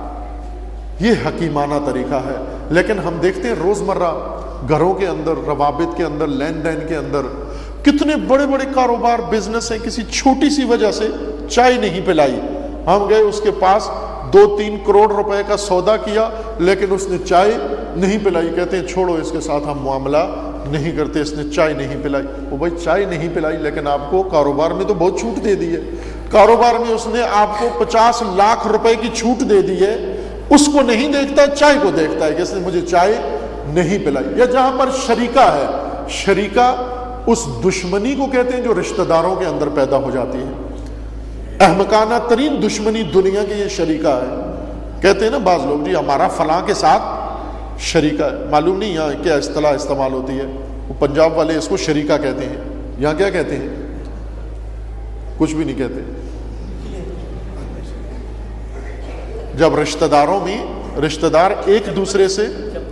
یہ حکیمانہ طریقہ ہے. لیکن ہم دیکھتے ہیں روزمرہ گھروں کے اندر، روابط کے اندر، لین دین کے اندر کتنے بڑے بڑے کاروبار، بزنس ہیں. کسی چھوٹی سی وجہ سے چائے نہیں پلائی، ہم گئے اس کے پاس 2-3 کروڑ روپے کا سودا کیا لیکن اس نے چائے نہیں پلائی. کہتے ہیں چھوڑو اس کے ساتھ ہم معاملہ نہیں کرتے، اس نے چائے نہیں پلائی. وہ بھائی چائے نہیں پلائی لیکن آپ کو کاروبار میں تو بہت چھوٹ دے دی ہے. کاروبار میں اس نے آپ کو 50 لاکھ روپے کی چھوٹ دے دی ہے، اس کو نہیں دیکھتا، چائے کو دیکھتا ہے کہ اس نے مجھے چائے نہیں پلائی۔ یا جہاں پر شریکہ ہے، شریکہ اس دشمنی کو کہتے ہیں جو رشتہ داروں کے اندر پیدا ہو جاتی ہے۔ احمقانہ ترین دشمنی دنیا کی یہ شریکہ ہے۔ کہتے ہیں نا بعض لوگ جی ہمارا فلاں کے ساتھ شریکہ ہے، معلوم نہیں یہاں کیا اصطلاح استعمال ہوتی ہے، وہ پنجاب والے اس کو شریکہ کہتے ہیں، یہاں کیا کہتے ہیں؟ کچھ بھی نہیں کہتے۔ جب رشتہ داروں میں رشتہ دار ایک دوسرے سے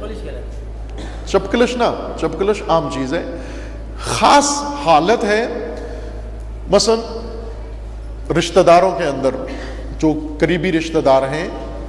چپکلش نہ، چپکلش عام چیز ہے، خاص حالت ہے۔ مثلا رشتہ داروں کے اندر جو قریبی رشتہ دار ہیں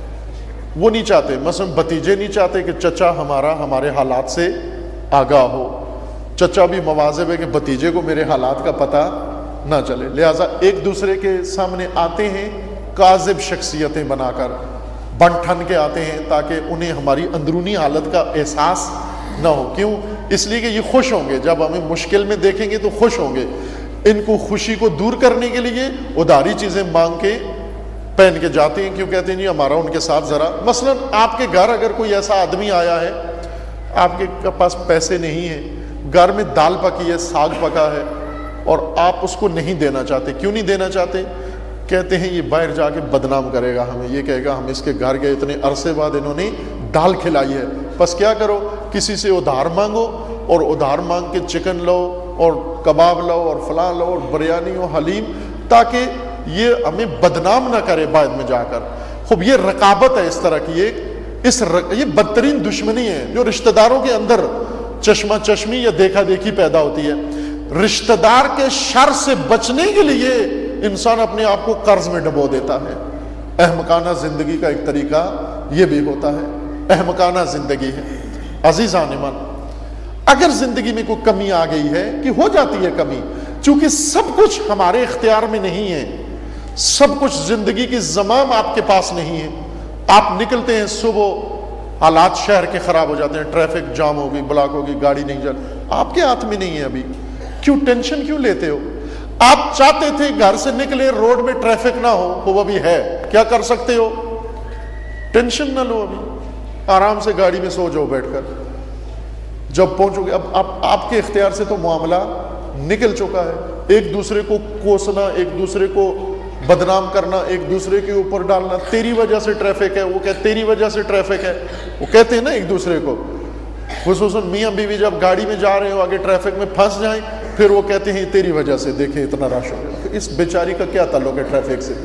وہ نہیں چاہتے، مثلا بھتیجے نہیں چاہتے کہ چچا ہمارے حالات سے آگاہ ہو، چچا بھی مواظب ہے کہ بھتیجے کو میرے حالات کا پتہ نہ چلے، لہٰذا ایک دوسرے کے سامنے آتے ہیں کاذب شخصیتیں بنا کر، بن ٹھن کے آتے ہیں تاکہ انہیں ہماری اندرونی حالت کا احساس نہ ہو۔ کیوں؟ اس لیے کہ یہ خوش ہوں گے، جب ہمیں مشکل میں دیکھیں گے تو خوش ہوں گے۔ ان کو خوشی کو دور کرنے کے لیے ادھاری چیزیں مانگ کے پہن کے جاتے ہیں، کیوں کہتے ہیں جی ہمارا ان کے ساتھ ذرا، مثلا آپ کے گھر اگر کوئی ایسا آدمی آیا ہے، آپ کے پاس پیسے نہیں ہیں، گھر میں دال پکی ہے، ساگ پکا ہے، اور آپ اس کو نہیں دینا چاہتے، کیوں نہیں دینا چاہتے؟ کہتے ہیں یہ باہر جا کے بدنام کرے گا ہمیں، یہ کہے گا ہم اس کے گھر گئے اتنے عرصے بعد انہوں نے دال کھلائی ہے، بس کیا کرو کسی سے ادھار مانگو، اور ادھار مانگ کے چکن لو اور کباب لو اور فلاں لو اور بریانی و حلیم، تاکہ یہ ہمیں بدنام نہ کرے بعد میں جا کر۔ خوب یہ رقابت ہے اس طرح کی، یہ بدترین دشمنی ہے جو رشتہ داروں کے اندر چشمہ چشمی یا دیکھا دیکھی پیدا ہوتی ہے۔ رشتہ دار کے شر سے بچنے کے لیے انسان اپنے آپ کو قرض میں ڈبو دیتا ہے۔ احمقانہ زندگی کا ایک طریقہ یہ بھی ہوتا ہے، احمقانہ زندگی ہے۔ عزیزان ایمان، اگر زندگی میں کوئی کمی آ گئی ہے، کہ ہو جاتی ہے کمی، چونکہ سب کچھ ہمارے اختیار میں نہیں ہے، سب کچھ زندگی کی زمام آپ کے پاس نہیں ہے۔ آپ نکلتے ہیں صبح، حالات شہر کے خراب ہو جاتے ہیں، ٹریفک جام ہوگی، بلاک ہوگی، گاڑی نہیں جاتی، آپ کے ہاتھ میں نہیں ہے ابھی، کیوں ٹینشن کیوں لیتے ہو؟ آپ چاہتے تھے گھر سے نکلے روڈ میں ٹریفک نہ ہو، وہ ابھی ہے، کیا کر سکتے ہو؟ ٹینشن نہ لو، ابھی آرام سے گاڑی میں سو جاؤ بیٹھ کر، جب پہنچو گے اب آپ کے اختیار سے تو معاملہ نکل چکا ہے۔ ایک دوسرے کو کوسنا، ایک دوسرے کو بدنام کرنا، ایک دوسرے کے اوپر ڈالنا، تیری وجہ سے ٹریفک ہے، وہ کہ تیری وجہ سے ٹریفک ہے، وہ کہتے ہیں نا ایک دوسرے کو، خصوصاً میاں بیوی جب گاڑی میں جا رہے ہو آگے ٹریفک میں پھنس جائیں، پھر وہ کہتے ہیں تیری وجہ سے، دیکھیں اتنا رش ہو گیا، اس بیچاری کا کیا تعلق ہے ٹریفک سے؟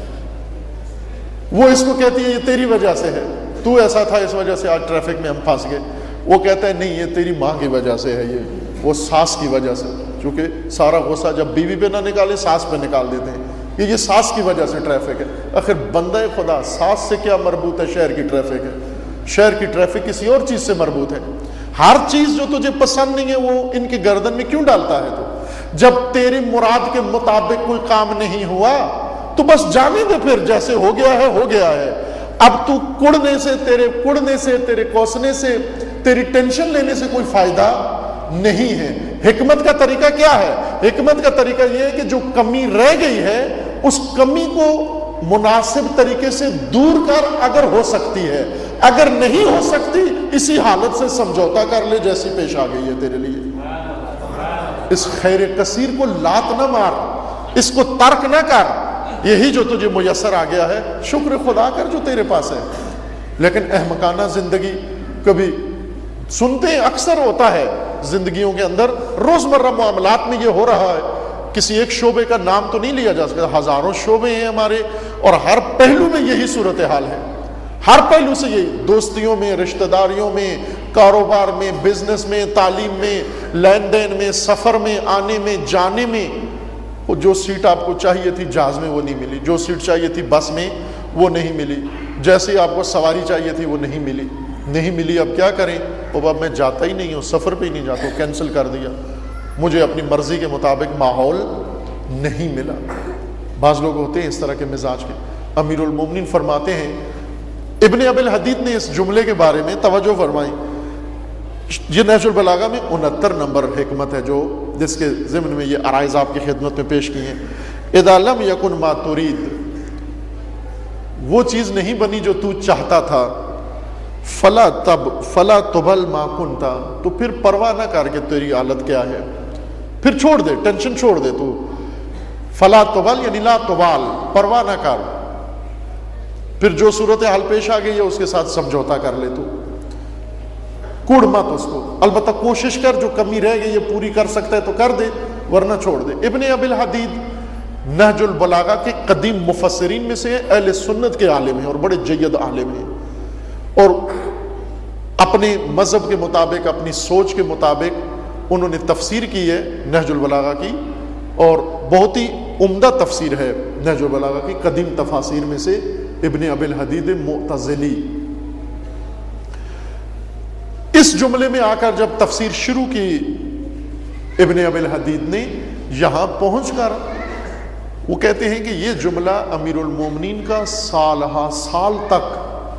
وہ اس کو کہتی ہے یہ تیری وجہ سے ہے، تو ایسا تھا اس وجہ سے آج ٹریفک میں ہم پھنس گئے، وہ کہتا ہے نہیں یہ تیری ماں کی وجہ سے ہے، یہ وہ ساس کی وجہ سے، چونکہ سارا غصہ جب بیوی پہ نہ نکالے ساس پہ نکال دیتے ہیں، یہ ساس کی وجہ سے ٹریفک ہے۔ آخر بندہ خدا، ساس سے کیا مربوط ہے شہر کی ٹریفک ہے؟ شہر کی ٹریفک کسی اور چیز سے مربوط ہے۔ ہر چیز جو تجھے پسند نہیں ہے وہ ان کی گردن میں کیوں ڈالتا ہے تو؟ جب تیری مراد کے مطابق کوئی کام نہیں ہوا تو بس جانے دے، پھر جیسے ہو گیا ہے ہو گیا ہے۔ اب تو کڑنے سے تیرے کوسنے سے تیری ٹینشن لینے سے کوئی فائدہ نہیں ہے۔ حکمت کا طریقہ کیا ہے؟ حکمت کا طریقہ یہ ہے کہ جو کمی رہ گئی ہے اس کمی کو مناسب طریقے سے دور کر، اگر ہو سکتی ہے، اگر نہیں ہو سکتی اسی حالت سے سمجھوتا کر لے جیسی پیش آ گئی ہے تیرے لیے۔ اس خیر کثیر کو لات نہ مار، اس کو ترک نہ کر، یہی جو تجھے میسر آ گیا ہے شکر خدا کر جو تیرے پاس ہے۔ لیکن احمقانہ زندگی کبھی سنتے ہیں، اکثر ہوتا ہے زندگیوں کے اندر، روزمرہ معاملات میں یہ ہو رہا ہے۔ کسی ایک شعبے کا نام تو نہیں لیا جا سکتا، ہزاروں شعبے ہیں ہمارے، اور ہر پہلو میں یہی صورتحال ہے، ہر پہلو سے یہی، دوستیوں میں، رشتہ داریوں میں، کاروبار میں، بزنس میں، تعلیم میں، لین دین میں، سفر میں، آنے میں، جانے میں۔ وہ جو سیٹ آپ کو چاہیے تھی جہاز میں وہ نہیں ملی، جو سیٹ چاہیے تھی بس میں وہ نہیں ملی، جیسے آپ کو سواری چاہیے تھی وہ نہیں ملی۔ اب کیا کریں؟ اب میں جاتا ہی نہیں ہوں، سفر پہ ہی نہیں جاتا ہوں، کینسل کر دیا، مجھے اپنی مرضی کے مطابق ماحول نہیں ملا۔ بعض لوگ ہوتے ہیں اس طرح کے مزاج کے۔ امیر المومنین فرماتے ہیں، ابن ابی الحدید نے اس جملے کے بارے میں توجہ فرمائی، یہ نہج البلاغہ میں 69 نمبر حکمت ہے جو جس کے ضمن میں یہ عرائض آپ کی خدمت میں پیش کی ہیں۔ اذا لم یکن ما ترید، وہ چیز نہیں بنی جو تو چاہتا تھا، فلا تبل ما کنت، تو پھر پرواہ نہ کر کہ تیری حالت کیا ہے، پھر چھوڑ دے، ٹینشن چھوڑ دے تو. فلا تبل یعنی لا تبال، پرواہ نہ کر، پھر جو صورتحال پیش آ گئی ہے اس کے ساتھ سمجھوتا کر لے، تو کوڑ مت اس کو، البتہ کوشش کر جو کمی رہ گئی یہ پوری کر سکتا ہے تو کر دے ورنہ چھوڑ دے. ابن ابی الحدید نہج البلاغہ کے قدیم مفسرین میں سے اہل سنت کے عالم ہیں اور بڑے جید عالم ہیں، اور اپنے مذہب کے مطابق، اپنی سوچ کے مطابق انہوں نے تفسیر کی ہے نہج البلاغہ کی، اور بہت ہی عمدہ تفسیر ہے نہج البلاغہ کی قدیم تفاسیر میں سے ابن ابی الحدید معتزلی. اس جملے میں آ کر جب تفسیر شروع کی ابن ابی الحدید نے، یہاں پہنچ کر وہ کہتے ہیں کہ یہ جملہ امیر المومنین کا سالہ سال تک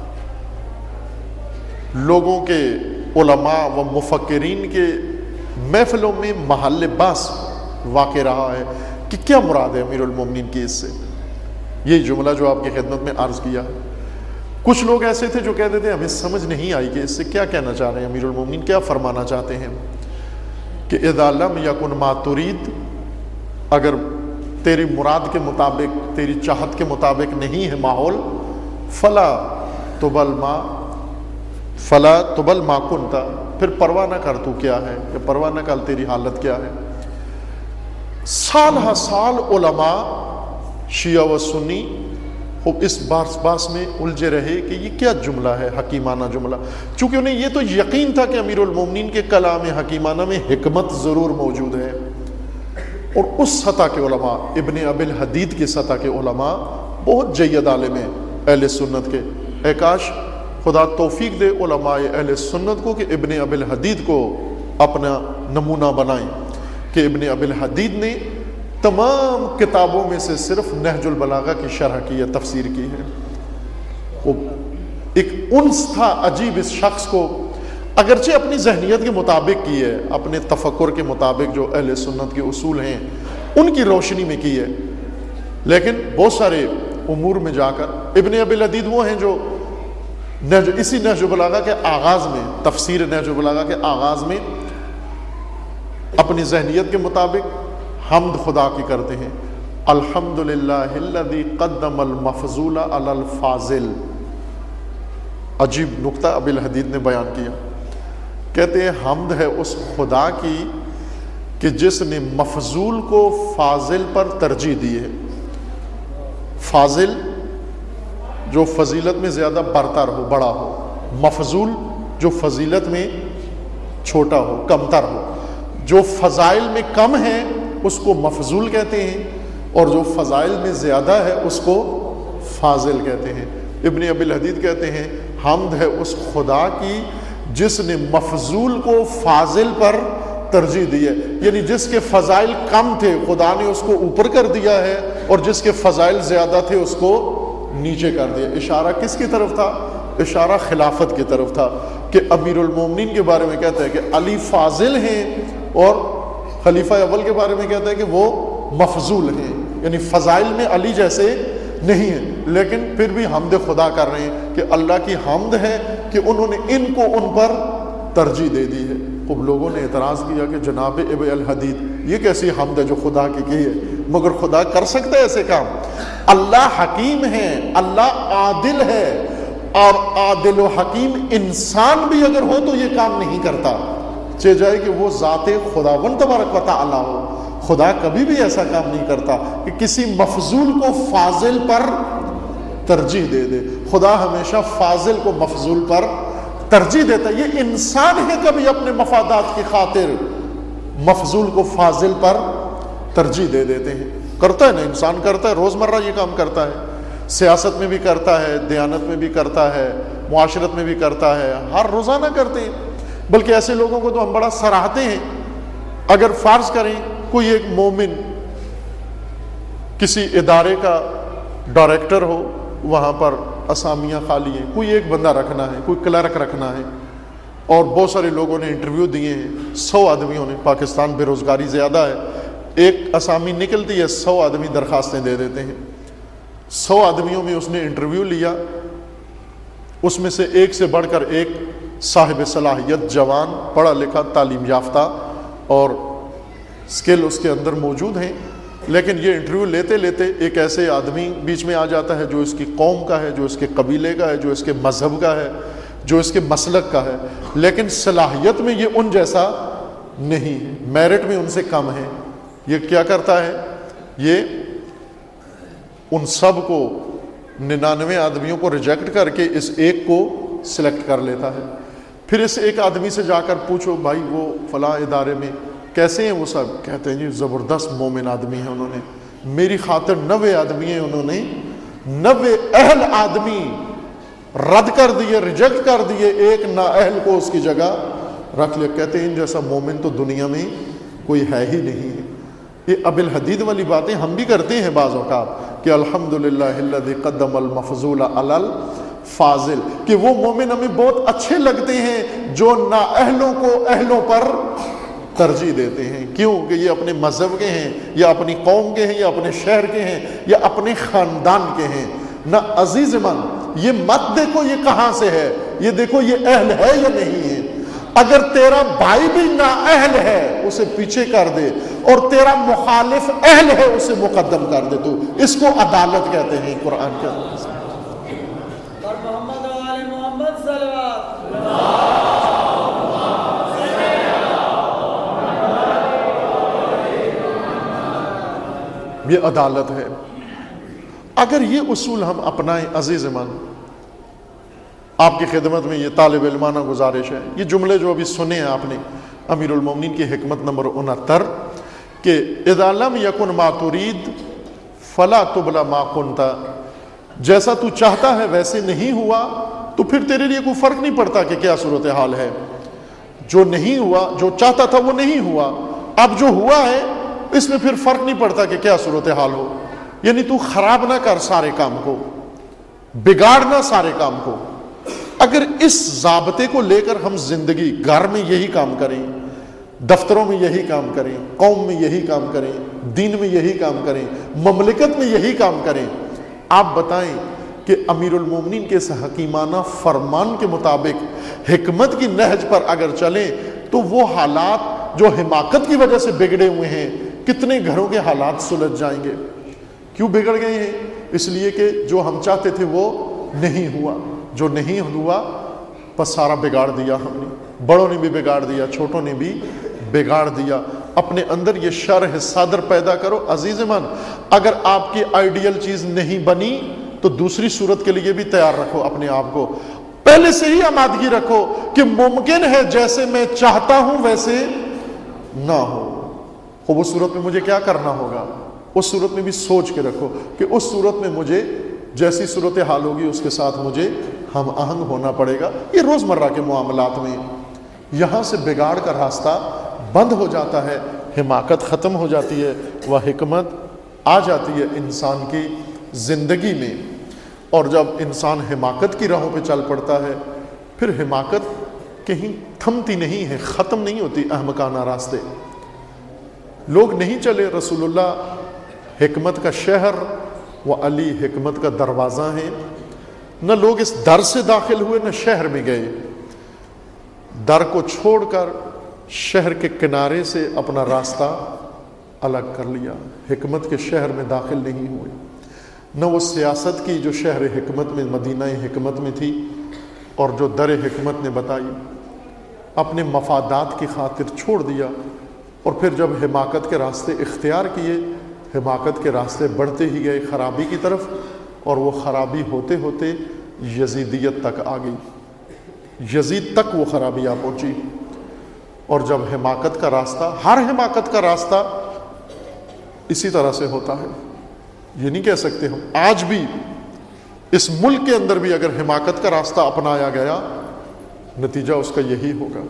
لوگوں کے علماء و مفکرین کے محفلوں میں محل بحث واقع رہا ہے کہ کیا مراد ہے امیر المومنین کی اس سے. یہ جملہ جو آپ کی خدمت میں عرض کیا، کچھ لوگ ایسے تھے جو کہتے تھے ہمیں سمجھ نہیں آئی کہ اس سے کیا کہنا چاہ رہے ہیں امیر المومنین، کیا فرمانا چاہتے ہیں کہ اذا لم یکن ما ترید، اگر تیری مراد کے مطابق، تیری چاہت کے مطابق نہیں ہے ماحول، فلا تبل ما کنت، پھر پرواہ نہ کر تو کیا ہے، کہ پرواہ نہ کر تیری حالت کیا ہے. سال ہر سال علماء شیعہ و سنی خوب اس باس میں الجھے رہے کہ یہ کیا جملہ ہے، حکیمانہ جملہ، چونکہ انہیں یہ تو یقین تھا کہ امیر المومنین کے کلام حکیمانہ میں حکمت ضرور موجود ہے. اور اس سطح کے علماء، ابن ابی الحدید کی سطح کے علماء بہت جید عالم ہیں اہل سنت کے. اے کاش خدا توفیق دے علماء اہل سنت کو کہ ابن ابی الحدید کو اپنا نمونہ بنائیں، کہ ابن ابی الحدید نے تمام کتابوں میں سے صرف نہج البلاغہ کی شرح کی ہے، تفسیر کی ہے. وہ ایک انس تھا عجیب اس شخص کو، اگرچہ اپنی ذہنیت کے مطابق کی ہے، اپنے تفکر کے مطابق جو اہل سنت کے اصول ہیں ان کی روشنی میں کی ہے، لیکن بہت سارے امور میں جا کر ابن ابی الحدید وہ ہیں جو اسی نہج البلاغہ کے آغاز میں، تفسیر نہج البلاغہ کے آغاز میں اپنی ذہنیت کے مطابق حمد خدا کی کرتے ہیں. الحمدللہ الذی قدم المفضول علی الفاضل. عجیب نکتہ ابی الحدید نے بیان کیا، کہتے ہیں حمد ہے اس خدا کی کہ جس نے مفضول کو فاضل پر ترجیح دی ہے. فاضل جو فضیلت میں زیادہ برتر ہو، بڑا ہو، مفضول جو فضیلت میں چھوٹا ہو، کمتر ہو. جو فضائل میں کم ہے اس کو مفضول کہتے ہیں، اور جو فضائل میں زیادہ ہے اس کو فاضل کہتے ہیں. ابن ابی الحدید کہتے ہیں حمد ہے اس خدا کی جس نے مفضول کو فاضل پر ترجیح دی ہے، یعنی جس کے فضائل کم تھے خدا نے اس کو اوپر کر دیا ہے، اور جس کے فضائل زیادہ تھے اس کو نیچے کر دیا. اشارہ کس کی طرف تھا؟ اشارہ خلافت کی طرف تھا، کہ امیر المومنین کے بارے میں کہتا ہے کہ علی فاضل ہیں، اور خلیفہ اول کے بارے میں کہتا ہے کہ وہ مفضول ہیں، یعنی فضائل میں علی جیسے نہیں ہیں، لیکن پھر بھی حمد خدا کر رہے ہیں کہ اللہ کی حمد ہے کہ انہوں نے ان کو ان پر ترجیح دے دی ہے. خوب لوگوں نے اعتراض کیا کہ جناب ابن الحدید یہ کیسی حمد ہے جو خدا کی ہے، مگر خدا کر سکتا ہے ایسے کام؟ اللہ حکیم ہے، اللہ عادل ہے، اور عادل و حکیم انسان بھی اگر ہو تو یہ کام نہیں کرتا، چاہے جائے کہ وہ ذات خداوند تبارک و تعالی ہو. خدا کبھی بھی ایسا کام نہیں کرتا کہ کسی مفضول کو فاضل پر ترجیح دے دے. خدا ہمیشہ فاضل کو مفضول پر ترجیح دیتا ہے. یہ انسان ہے کبھی اپنے مفادات کی خاطر مفضول کو فاضل پر ترجیح دے دیتے ہیں. کرتا ہے نا، انسان کرتا ہے، روزمرہ یہ کام کرتا ہے، سیاست میں بھی کرتا ہے، دیانت میں بھی کرتا ہے، معاشرت میں بھی کرتا ہے، ہر روزانہ کرتے ہیں. بلکہ ایسے لوگوں کو تو ہم بڑا سراہتے ہیں. اگر فرض کریں کوئی ایک مومن کسی ادارے کا ڈائریکٹر ہو، وہاں پر اسامیاں خالی ہیں، کوئی ایک بندہ رکھنا ہے، کوئی کلرک رکھنا ہے، اور بہت سارے لوگوں نے انٹرویو دیے ہیں، 100 آدمیوں نے، پاکستان بے روزگاری زیادہ ہے، ایک اسامی نکلتی ہے، 100 آدمی درخواستیں دے دیتے ہیں، 100 آدمیوں میں اس نے انٹرویو لیا، اس میں سے ایک سے بڑھ کر ایک صاحب صلاحیت، جوان، پڑھا لکھا، تعلیم یافتہ اور اسکل اس کے اندر موجود ہیں، لیکن یہ انٹرویو لیتے لیتے ایک ایسے آدمی بیچ میں آ جاتا ہے جو اس کی قوم کا ہے، جو اس کے قبیلے کا ہے، جو اس کے مذہب کا ہے، جو اس کے مسلک کا ہے، لیکن صلاحیت میں یہ ان جیسا نہیں ہے، میرٹ میں ان سے کم ہے۔ یہ کیا کرتا ہے؟ یہ ان سب کو 99 آدمیوں کو ریجیکٹ کر کے اس ایک کو سلیکٹ کر لیتا ہے۔ پھر اس ایک آدمی سے جا کر پوچھو بھائی وہ فلاں ادارے میں کیسے ہیں وہ سب؟ کہتے ہیں جی زبردست مومن آدمی ہیں، انہوں نے میری خاطر 90 آدمی ہیں، انہوں نے 90 اہل آدمی رد کر دیے، ریجیکٹ کر دیے، ایک نااہل کو اس کی جگہ رکھ لیا۔ کہتے ہیں ان جیسا مومن تو دنیا میں کوئی ہے ہی نہیں ہے۔ یہ ابی الحدید والی باتیں ہم بھی کرتے ہیں بعض اوقات کہ الحمدللہ الذی قدم المفضول علی الفاضل، کہ وہ مومن ہمیں بہت اچھے لگتے ہیں جو نااہلوں کو اہلوں پر ترجیح دیتے ہیں۔ کیوں؟ کہ یہ اپنے مذہب کے ہیں، یا اپنی قوم کے ہیں، یا اپنے شہر کے ہیں، یا اپنے خاندان کے ہیں۔ نہ عزیز من، یہ مت دیکھو یہ کہاں سے ہے، یہ دیکھو یہ اہل ہے یا نہیں ہے۔ اگر تیرا بھائی بھی نااہل ہے اسے پیچھے کر دے، اور تیرا مخالف اہل ہے اسے مقدم کر دے، تو اس کو عدالت کہتے ہیں قرآن کے اندر۔ اور محمد و آل محمد صلوات۔ یہ عدالت ہے۔ اگر یہ اصول ہم اپنائیں عزیز من، آپ کی خدمت میں یہ طالب علمانہ گزارش ہے، یہ جملے جو ابھی سنے ہیں آپ نے امیر المومنین کی حکمت نمبر 69 کہ اذا لم یکن ما ترید فلا تبلا ما کنت، جیسا تو چاہتا ہے ویسے نہیں ہوا تو پھر تیرے لیے کوئی فرق نہیں پڑتا کہ کیا صورتحال ہے۔ جو نہیں ہوا، جو چاہتا تھا وہ نہیں ہوا، اب جو ہوا ہے اس میں پھر فرق نہیں پڑتا کہ کیا صورتحال ہو۔ یعنی تو خراب نہ کر سارے کام کو، بگاڑنا سارے کام کو۔ اگر اس ضابطے کو لے کر ہم زندگی، گھر میں یہی کام کریں، دفتروں میں یہی کام کریں، قوم میں یہی کام کریں، دین میں یہی کام کریں، مملکت میں یہی کام کریں، آپ بتائیں کہ امیر المومنین کے اس حکیمانہ فرمان کے مطابق حکمت کی نہج پر اگر چلیں تو وہ حالات جو حماقت کی وجہ سے بگڑے ہوئے ہیں، کتنے گھروں کے حالات سلجھ جائیں گے۔ کیوں بگڑ گئے ہیں؟ اس لیے کہ جو ہم چاہتے تھے وہ نہیں ہوا، جو نہیں ہوا بس سارا بگاڑ دیا ہم نے، بڑوں نے بھی بگاڑ دیا، چھوٹوں نے بھی بگاڑ دیا۔ اپنے اندر یہ شرح صدر پیدا کرو عزیز من، اگر آپ کی آئیڈیل چیز نہیں بنی تو دوسری صورت کے لیے بھی تیار رکھو اپنے آپ کو، پہلے سے ہی آمادگی رکھو کہ ممکن ہے جیسے میں چاہتا ہوں ویسے نہ ہو، وہ صورت میں مجھے کیا کرنا ہوگا۔ اس صورت میں بھی سوچ کے رکھو کہ اس صورت میں مجھے جیسی صورتحال ہوگی اس کے ساتھ مجھے ہم آہنگ ہونا پڑے گا۔ یہ روزمرہ کے معاملات میں یہاں سے بگاڑ کا راستہ بند ہو جاتا ہے، حماقت ختم ہو جاتی ہے، وہ حکمت آ جاتی ہے انسان کی زندگی میں۔ اور جب انسان حماقت کی راہوں پہ چل پڑتا ہے پھر حماقت کہیں تھمتی نہیں ہے، ختم نہیں ہوتی۔ احمقانہ راستے لوگ نہیں چلے۔ رسول اللہ حکمت کا شہر و علی حکمت کا دروازہ ہیں، نہ لوگ اس در سے داخل ہوئے نہ شہر میں گئے، در کو چھوڑ کر شہر کے کنارے سے اپنا راستہ الگ کر لیا، حکمت کے شہر میں داخل نہیں ہوئے۔ نہ وہ سیاست کی جو شہر حکمت میں، مدینہ حکمت میں تھی اور جو در حکمت نے بتائی، اپنے مفادات کی خاطر چھوڑ دیا، اور پھر جب حماقت کے راستے اختیار کیے، حماقت کے راستے بڑھتے ہی گئے خرابی کی طرف، اور وہ خرابی ہوتے ہوتے یزیدیت تک آ گئی، یزید تک وہ خرابی آ پہنچی۔ اور جب حماقت کا راستہ، ہر حماقت کا راستہ اسی طرح سے ہوتا ہے، یہ نہیں کہہ سکتے ہم آج بھی اس ملک کے اندر بھی اگر حماقت کا راستہ اپنایا گیا نتیجہ اس کا یہی ہوگا۔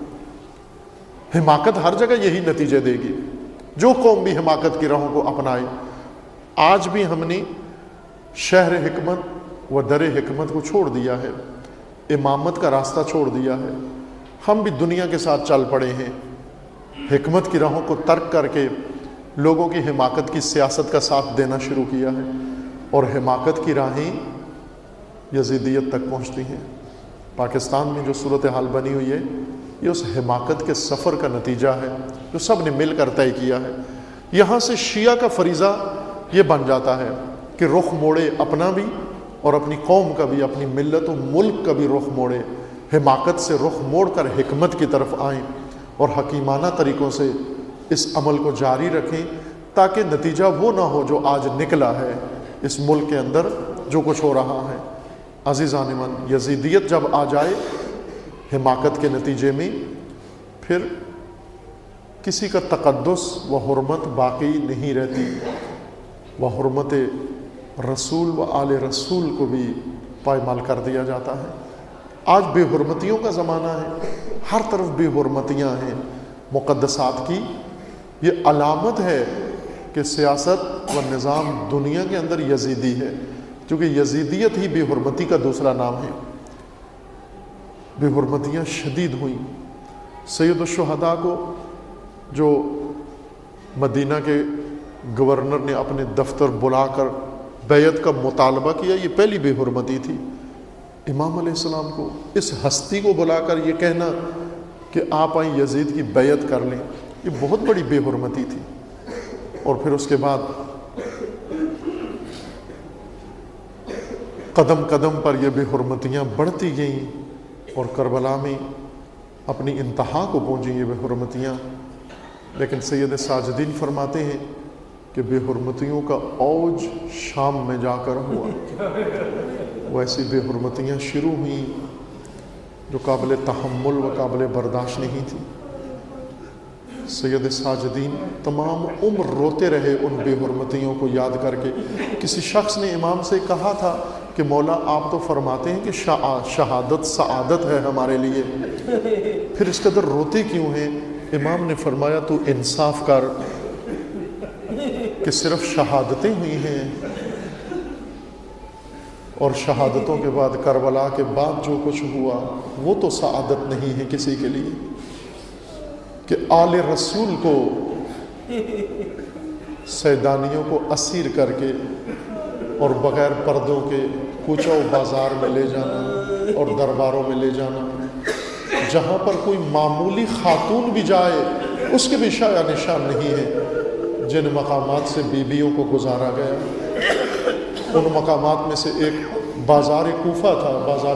حماقت ہر جگہ یہی نتیجے دے گی، جو قوم بھی حماقت کی راہوں کو اپنائے۔ آج بھی ہم نے شہر حکمت و در حکمت کو چھوڑ دیا ہے، امامت کا راستہ چھوڑ دیا ہے، ہم بھی دنیا کے ساتھ چل پڑے ہیں، حکمت کی راہوں کو ترک کر کے لوگوں کی حماقت کی سیاست کا ساتھ دینا شروع کیا ہے، اور حماقت کی راہیں یزیدیت تک پہنچتی ہیں۔ پاکستان میں جو صورتحال بنی ہوئی ہے یہ اس حماقت کے سفر کا نتیجہ ہے جو سب نے مل کر طے کیا ہے۔ یہاں سے شیعہ کا فریضہ یہ بن جاتا ہے کہ رخ موڑے اپنا بھی اور اپنی قوم کا بھی، اپنی ملت و ملک کا بھی رخ موڑے، حماقت سے رخ موڑ کر حکمت کی طرف آئیں اور حکیمانہ طریقوں سے اس عمل کو جاری رکھیں، تاکہ نتیجہ وہ نہ ہو جو آج نکلا ہے اس ملک کے اندر جو کچھ ہو رہا ہے۔ عزیزان من، یزیدیت جب آ جائے حماقت کے نتیجے میں، پھر کسی کا تقدس و حرمت باقی نہیں رہتی، و حرمت رسول و آل رسول کو بھی پائمال کر دیا جاتا ہے۔ آج بے حرمتیوں کا زمانہ ہے، ہر طرف بے حرمتیاں ہیں مقدسات کی۔ یہ علامت ہے کہ سیاست و نظام دنیا کے اندر یزیدی ہے، کیونکہ یزیدیت ہی بے حرمتی کا دوسرا نام ہے۔ بے حرمتیاں شدید ہوئیں۔ سید الشہداء کو جو مدینہ کے گورنر نے اپنے دفتر بلا کر بیعت کا مطالبہ کیا، یہ پہلی بے حرمتی تھی۔ امام علیہ السلام کو، اس ہستی کو بلا کر یہ کہنا کہ آپ آئیں یزید کی بیعت کر لیں، یہ بہت بڑی بے حرمتی تھی۔ اور پھر اس کے بعد قدم قدم پر یہ بے حرمتیاں بڑھتی گئیں اور کربلا میں اپنی انتہا کو پہنچیں یہ بے حرمتیاں۔ لیکن سید ساجدین فرماتے ہیں کہ بے حرمتیوں کا اوج شام میں جا کر ہوا، ویسی بے حرمتیاں شروع ہوئیں جو قابل تحمل و قابل برداشت نہیں تھی۔ سید ساجدین تمام عمر روتے رہے ان بے حرمتیوں کو یاد کر کے۔ کسی شخص نے امام سے کہا تھا کہ مولا آپ تو فرماتے ہیں کہ شہادت سعادت ہے ہمارے لیے، پھر اس قدر روتے کیوں ہیں؟ امام نے فرمایا تو انصاف کر کہ صرف شہادتیں ہوئی ہیں، اور شہادتوں کے بعد کربلا کے بعد جو کچھ ہوا وہ تو سعادت نہیں ہے کسی کے لیے، کہ آل رسول کو سیدانیوں کو اسیر کر کے اور بغیر پردوں کے کوچہ و بازار میں لے جانا اور درباروں میں لے جانا، جہاں پر کوئی معمولی خاتون بھی جائے اس کے بھی شایع نشان نہیں ہے۔ جن مقامات سے بیویوں کو گزارا گیا، ان مقامات میں سے ایک بازار کوفہ تھا۔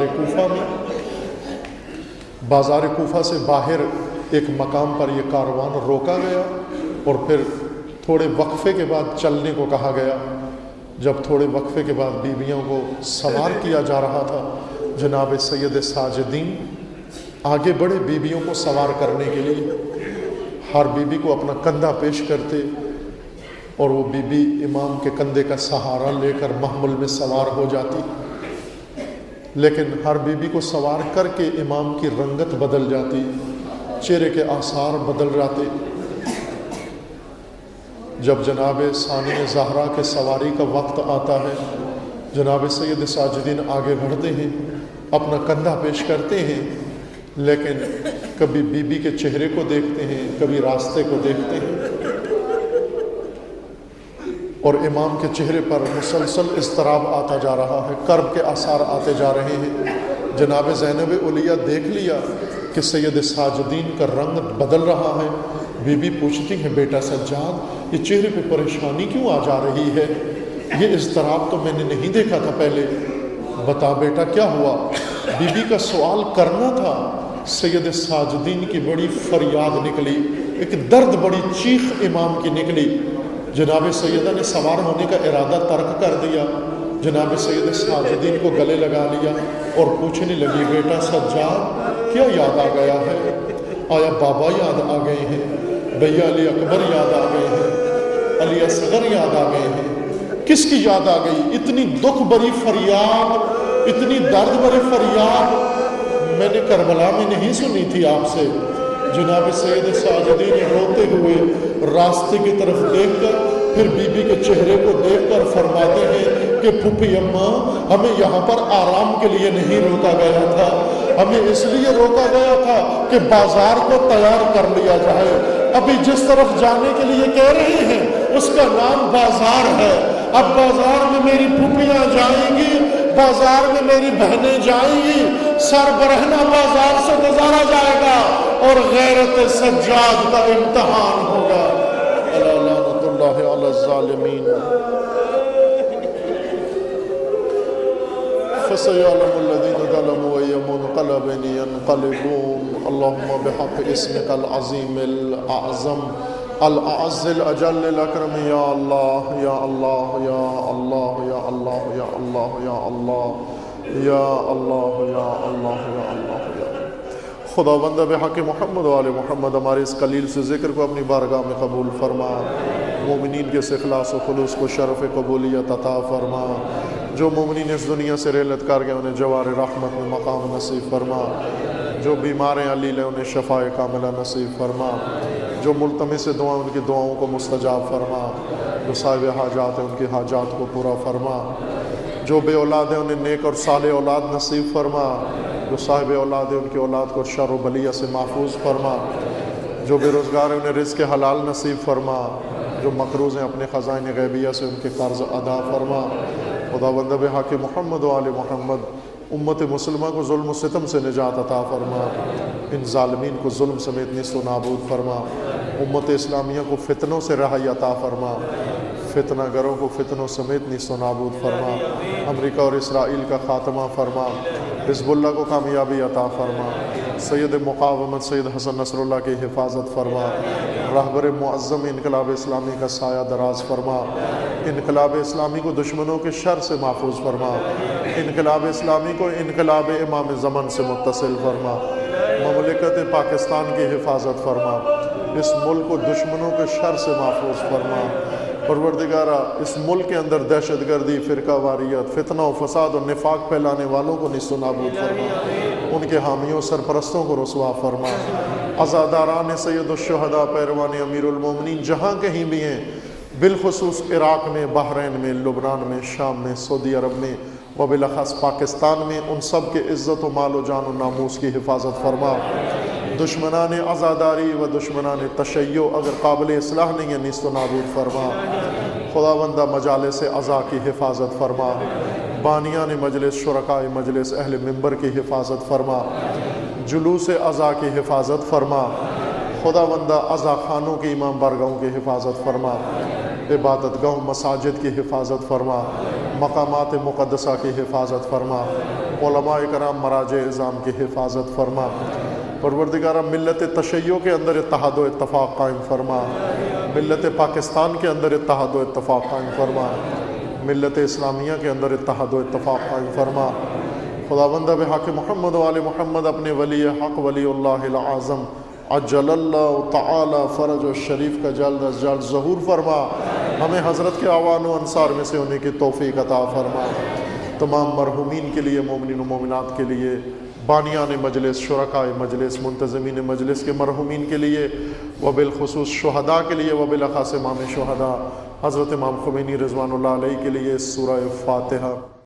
بازار کوفہ سے باہر ایک مقام پر یہ کاروان روکا گیا اور پھر تھوڑے وقفے کے بعد چلنے کو کہا گیا۔ جب تھوڑے وقفے کے بعد بیویوں کو سوار کیا جا رہا تھا، جناب سید ساجدین آگے بڑھے بیویوں کو سوار کرنے کے لیے۔ ہر بیوی کو اپنا کندھا پیش کرتے اور وہ بیوی امام کے کندھے کا سہارا لے کر محمل میں سوار ہو جاتی، لیکن ہر بیوی کو سوار کر کے امام کی رنگت بدل جاتی، چہرے کے آثار بدل جاتے۔ جب جناب ثانی زہرا کے سواری کا وقت آتا ہے، جناب سید ساجدین آگے بڑھتے ہیں، اپنا کندھا پیش کرتے ہیں، لیکن کبھی بیوی کے چہرے کو دیکھتے ہیں، کبھی راستے کو دیکھتے ہیں، اور امام کے چہرے پر مسلسل اضطراب آتا جا رہا ہے، کرب کے آثار آتے جا رہے ہیں۔ جناب زینب علیہ دیکھ لیا کہ سید ساجدین کا رنگ بدل رہا ہے۔ بی بی پوچھتی ہیں بیٹا سجاد یہ چہرے پہ پریشانی کیوں آ جا رہی ہے؟ یہ اضطراب تو میں نے نہیں دیکھا تھا پہلے، بتا بیٹا کیا ہوا؟ بی بی کا سوال کرنا تھا، سید ساجدین کی بڑی فریاد نکلی، ایک درد بڑی چیخ امام کی نکلی۔ جناب سیدہ نے سوار ہونے کا ارادہ ترک کر دیا، جناب سید ساجدین کو گلے لگا لیا اور پوچھنے لگی بیٹا سجاد کیا یاد آ گیا ہے؟ آیا بابا یاد آ گئے ہیں؟ بھیا علی اکبر یاد آ گئے ہیں؟ علی اصغر یاد آ گئے ہیں؟ کس کی یاد آ گئی؟ اتنی دکھ بری فریاد، اتنی درد بری فریاد میں نے کربلا میں نہیں سنی تھی آپ سے۔ جناب سید ساجدین روتے ہوئے راستے کی طرف دیکھ کر پھر بی بی کے چہرے کو دیکھ کر فرماتے ہیں کہ پھوپھی اماں ہمیں یہاں پر آرام کے لیے نہیں روکا گیا تھا، ہمیں اس لیے روکا گیا تھا کہ بازار کو تیار کر لیا جائے، ابھی جس طرف جانے کے لیے کہہ رہے ہیں اس کا نام بازار ہے۔ اب بازار میں میری پھوپھیاں جائیں گی، بازار میں میری بہنیں جائیں گی، سر برہنہ بازار سے گزارا جائے گا اور غیرت سجاد کا امتحان ہوگا۔ لعنت اللہ علی الظالمین۔ فسيعلم الذين ظلموا أي منقلب ينقلبون اللهم بحق اسمك العظيم الأعظم الأعز الأجل الأكرم يا الله يا الله يا الله يا الله يا الله يا الله يا الله يا الله يا الله يا خداوند بحق محمد و آل محمد ہمارے اس قلیل سے ذکر کو اپنی بارگاہ میں قبول فرما، مومنین کے اخلاص و خلوص کو شرف قبولیت عطا فرما، جو مومنین اس دنیا سے رحلت کر گئے انہیں جوار رحمت میں مقام نصیب فرما، جو بیمار علیل ہیں انہیں شفاء کاملہ نصیب فرما، جو ملتمس دعائیں ان کی دعاؤں کو مستجاب فرما، جو صاحب حاجات ہیں ان کی حاجات کو پورا فرما، جو بے اولاد ہیں انہیں نیک اور صالح اولاد نصیب فرما، جو صاحب اولاد ہیں ان کی اولاد کو شر و بلیہ سے محفوظ فرما، جو بے روزگار ہیں انہیں رزق حلال نصیب فرما، جو مقروض ہیں اپنے خزائن غیبیہ سے ان کے قرض ادا فرما۔ خداوند بحق محمد و آل محمد امت مسلمہ کو ظلم و ستم سے نجات عطا فرما، ان ظالمین کو ظلم سمیت نیست و نابود فرما، امت اسلامیہ کو فتنوں سے رہائی عطا فرما، فتنہ گروں کو فتنوں سمیت نیست و نابود فرما، امریکہ اور اسرائیل کا خاتمہ فرما، حزب اللہ کو کامیابی عطا فرما، سید مقاومت سید حسن نصر اللہ کی حفاظت فرما، رہبر معظم انقلاب اسلامی کا سایہ دراز فرما، انقلاب اسلامی کو دشمنوں کے شر سے محفوظ فرما، انقلاب اسلامی کو انقلاب امام زمن سے متصل فرما، مملکت پاکستان کی حفاظت فرما، اس ملک کو دشمنوں کے شر سے محفوظ فرما۔ پروردگارہ اس ملک کے اندر دہشت گردی، فرقہ واریت، فتنہ و فساد اور نفاق پھیلانے والوں کو نیست و نابود فرما، ان کے حامیوں سرپرستوں کو رسوا فرما، عزاداران سید الشہداء پیروان امیر المومنین جہاں کہیں بھی ہیں، بالخصوص عراق میں، بحرین میں، لبنان میں، شام میں، سعودی عرب میں و بالاخص پاکستان میں، ان سب کے عزت و مال و جان و ناموس کی حفاظت فرما۔ دشمنان عزاداری و دشمنان تشیع اگر قابل اصلاح نہیں ہے نیست و نابود فرما۔ خداوندہ مجالس عزا کی حفاظت فرما، بانیان مجلس، شرکاء مجلس، اہل منبر کی حفاظت فرما، جلوس عزا کی حفاظت فرما۔ خداوندہ عزا خانوں کی امام بارگاہوں کی حفاظت فرما، عبادت گاہوں مساجد کی حفاظت فرما، مقامات مقدسہ کی حفاظت فرما، علماء کرام مراجع اعظام کی حفاظت فرما۔ پروردگارہ ملت تشیع کے اندر اتحاد و اتفاق قائم فرما، ملت پاکستان کے اندر اتحاد و اتفاق قائم فرما، ملت اسلامیہ کے اندر اتحاد و اتفاق قائم فرما۔ خداوند بحق محمد و آل محمد اپنے ولی حق ولی اللہ العظم عجل اللہ تعالی فرج و شریف کا جلد از جلد ظہور فرما، ہمیں حضرت کے اعوان و انصار میں سے ہونے کی توفیق عطا فرما۔ تمام مرحومین کے لیے، مومنین و مومنات کے لیے، بانیان مجلس، شرکاء مجلس، منتظمین مجلس کے مرحومین کے لیے و بالخصوص شہداء کے لیے و بالاخص امام شہداء حضرت امام خمینی رضوان اللہ علیہ کے لیے سورہ فاتحہ۔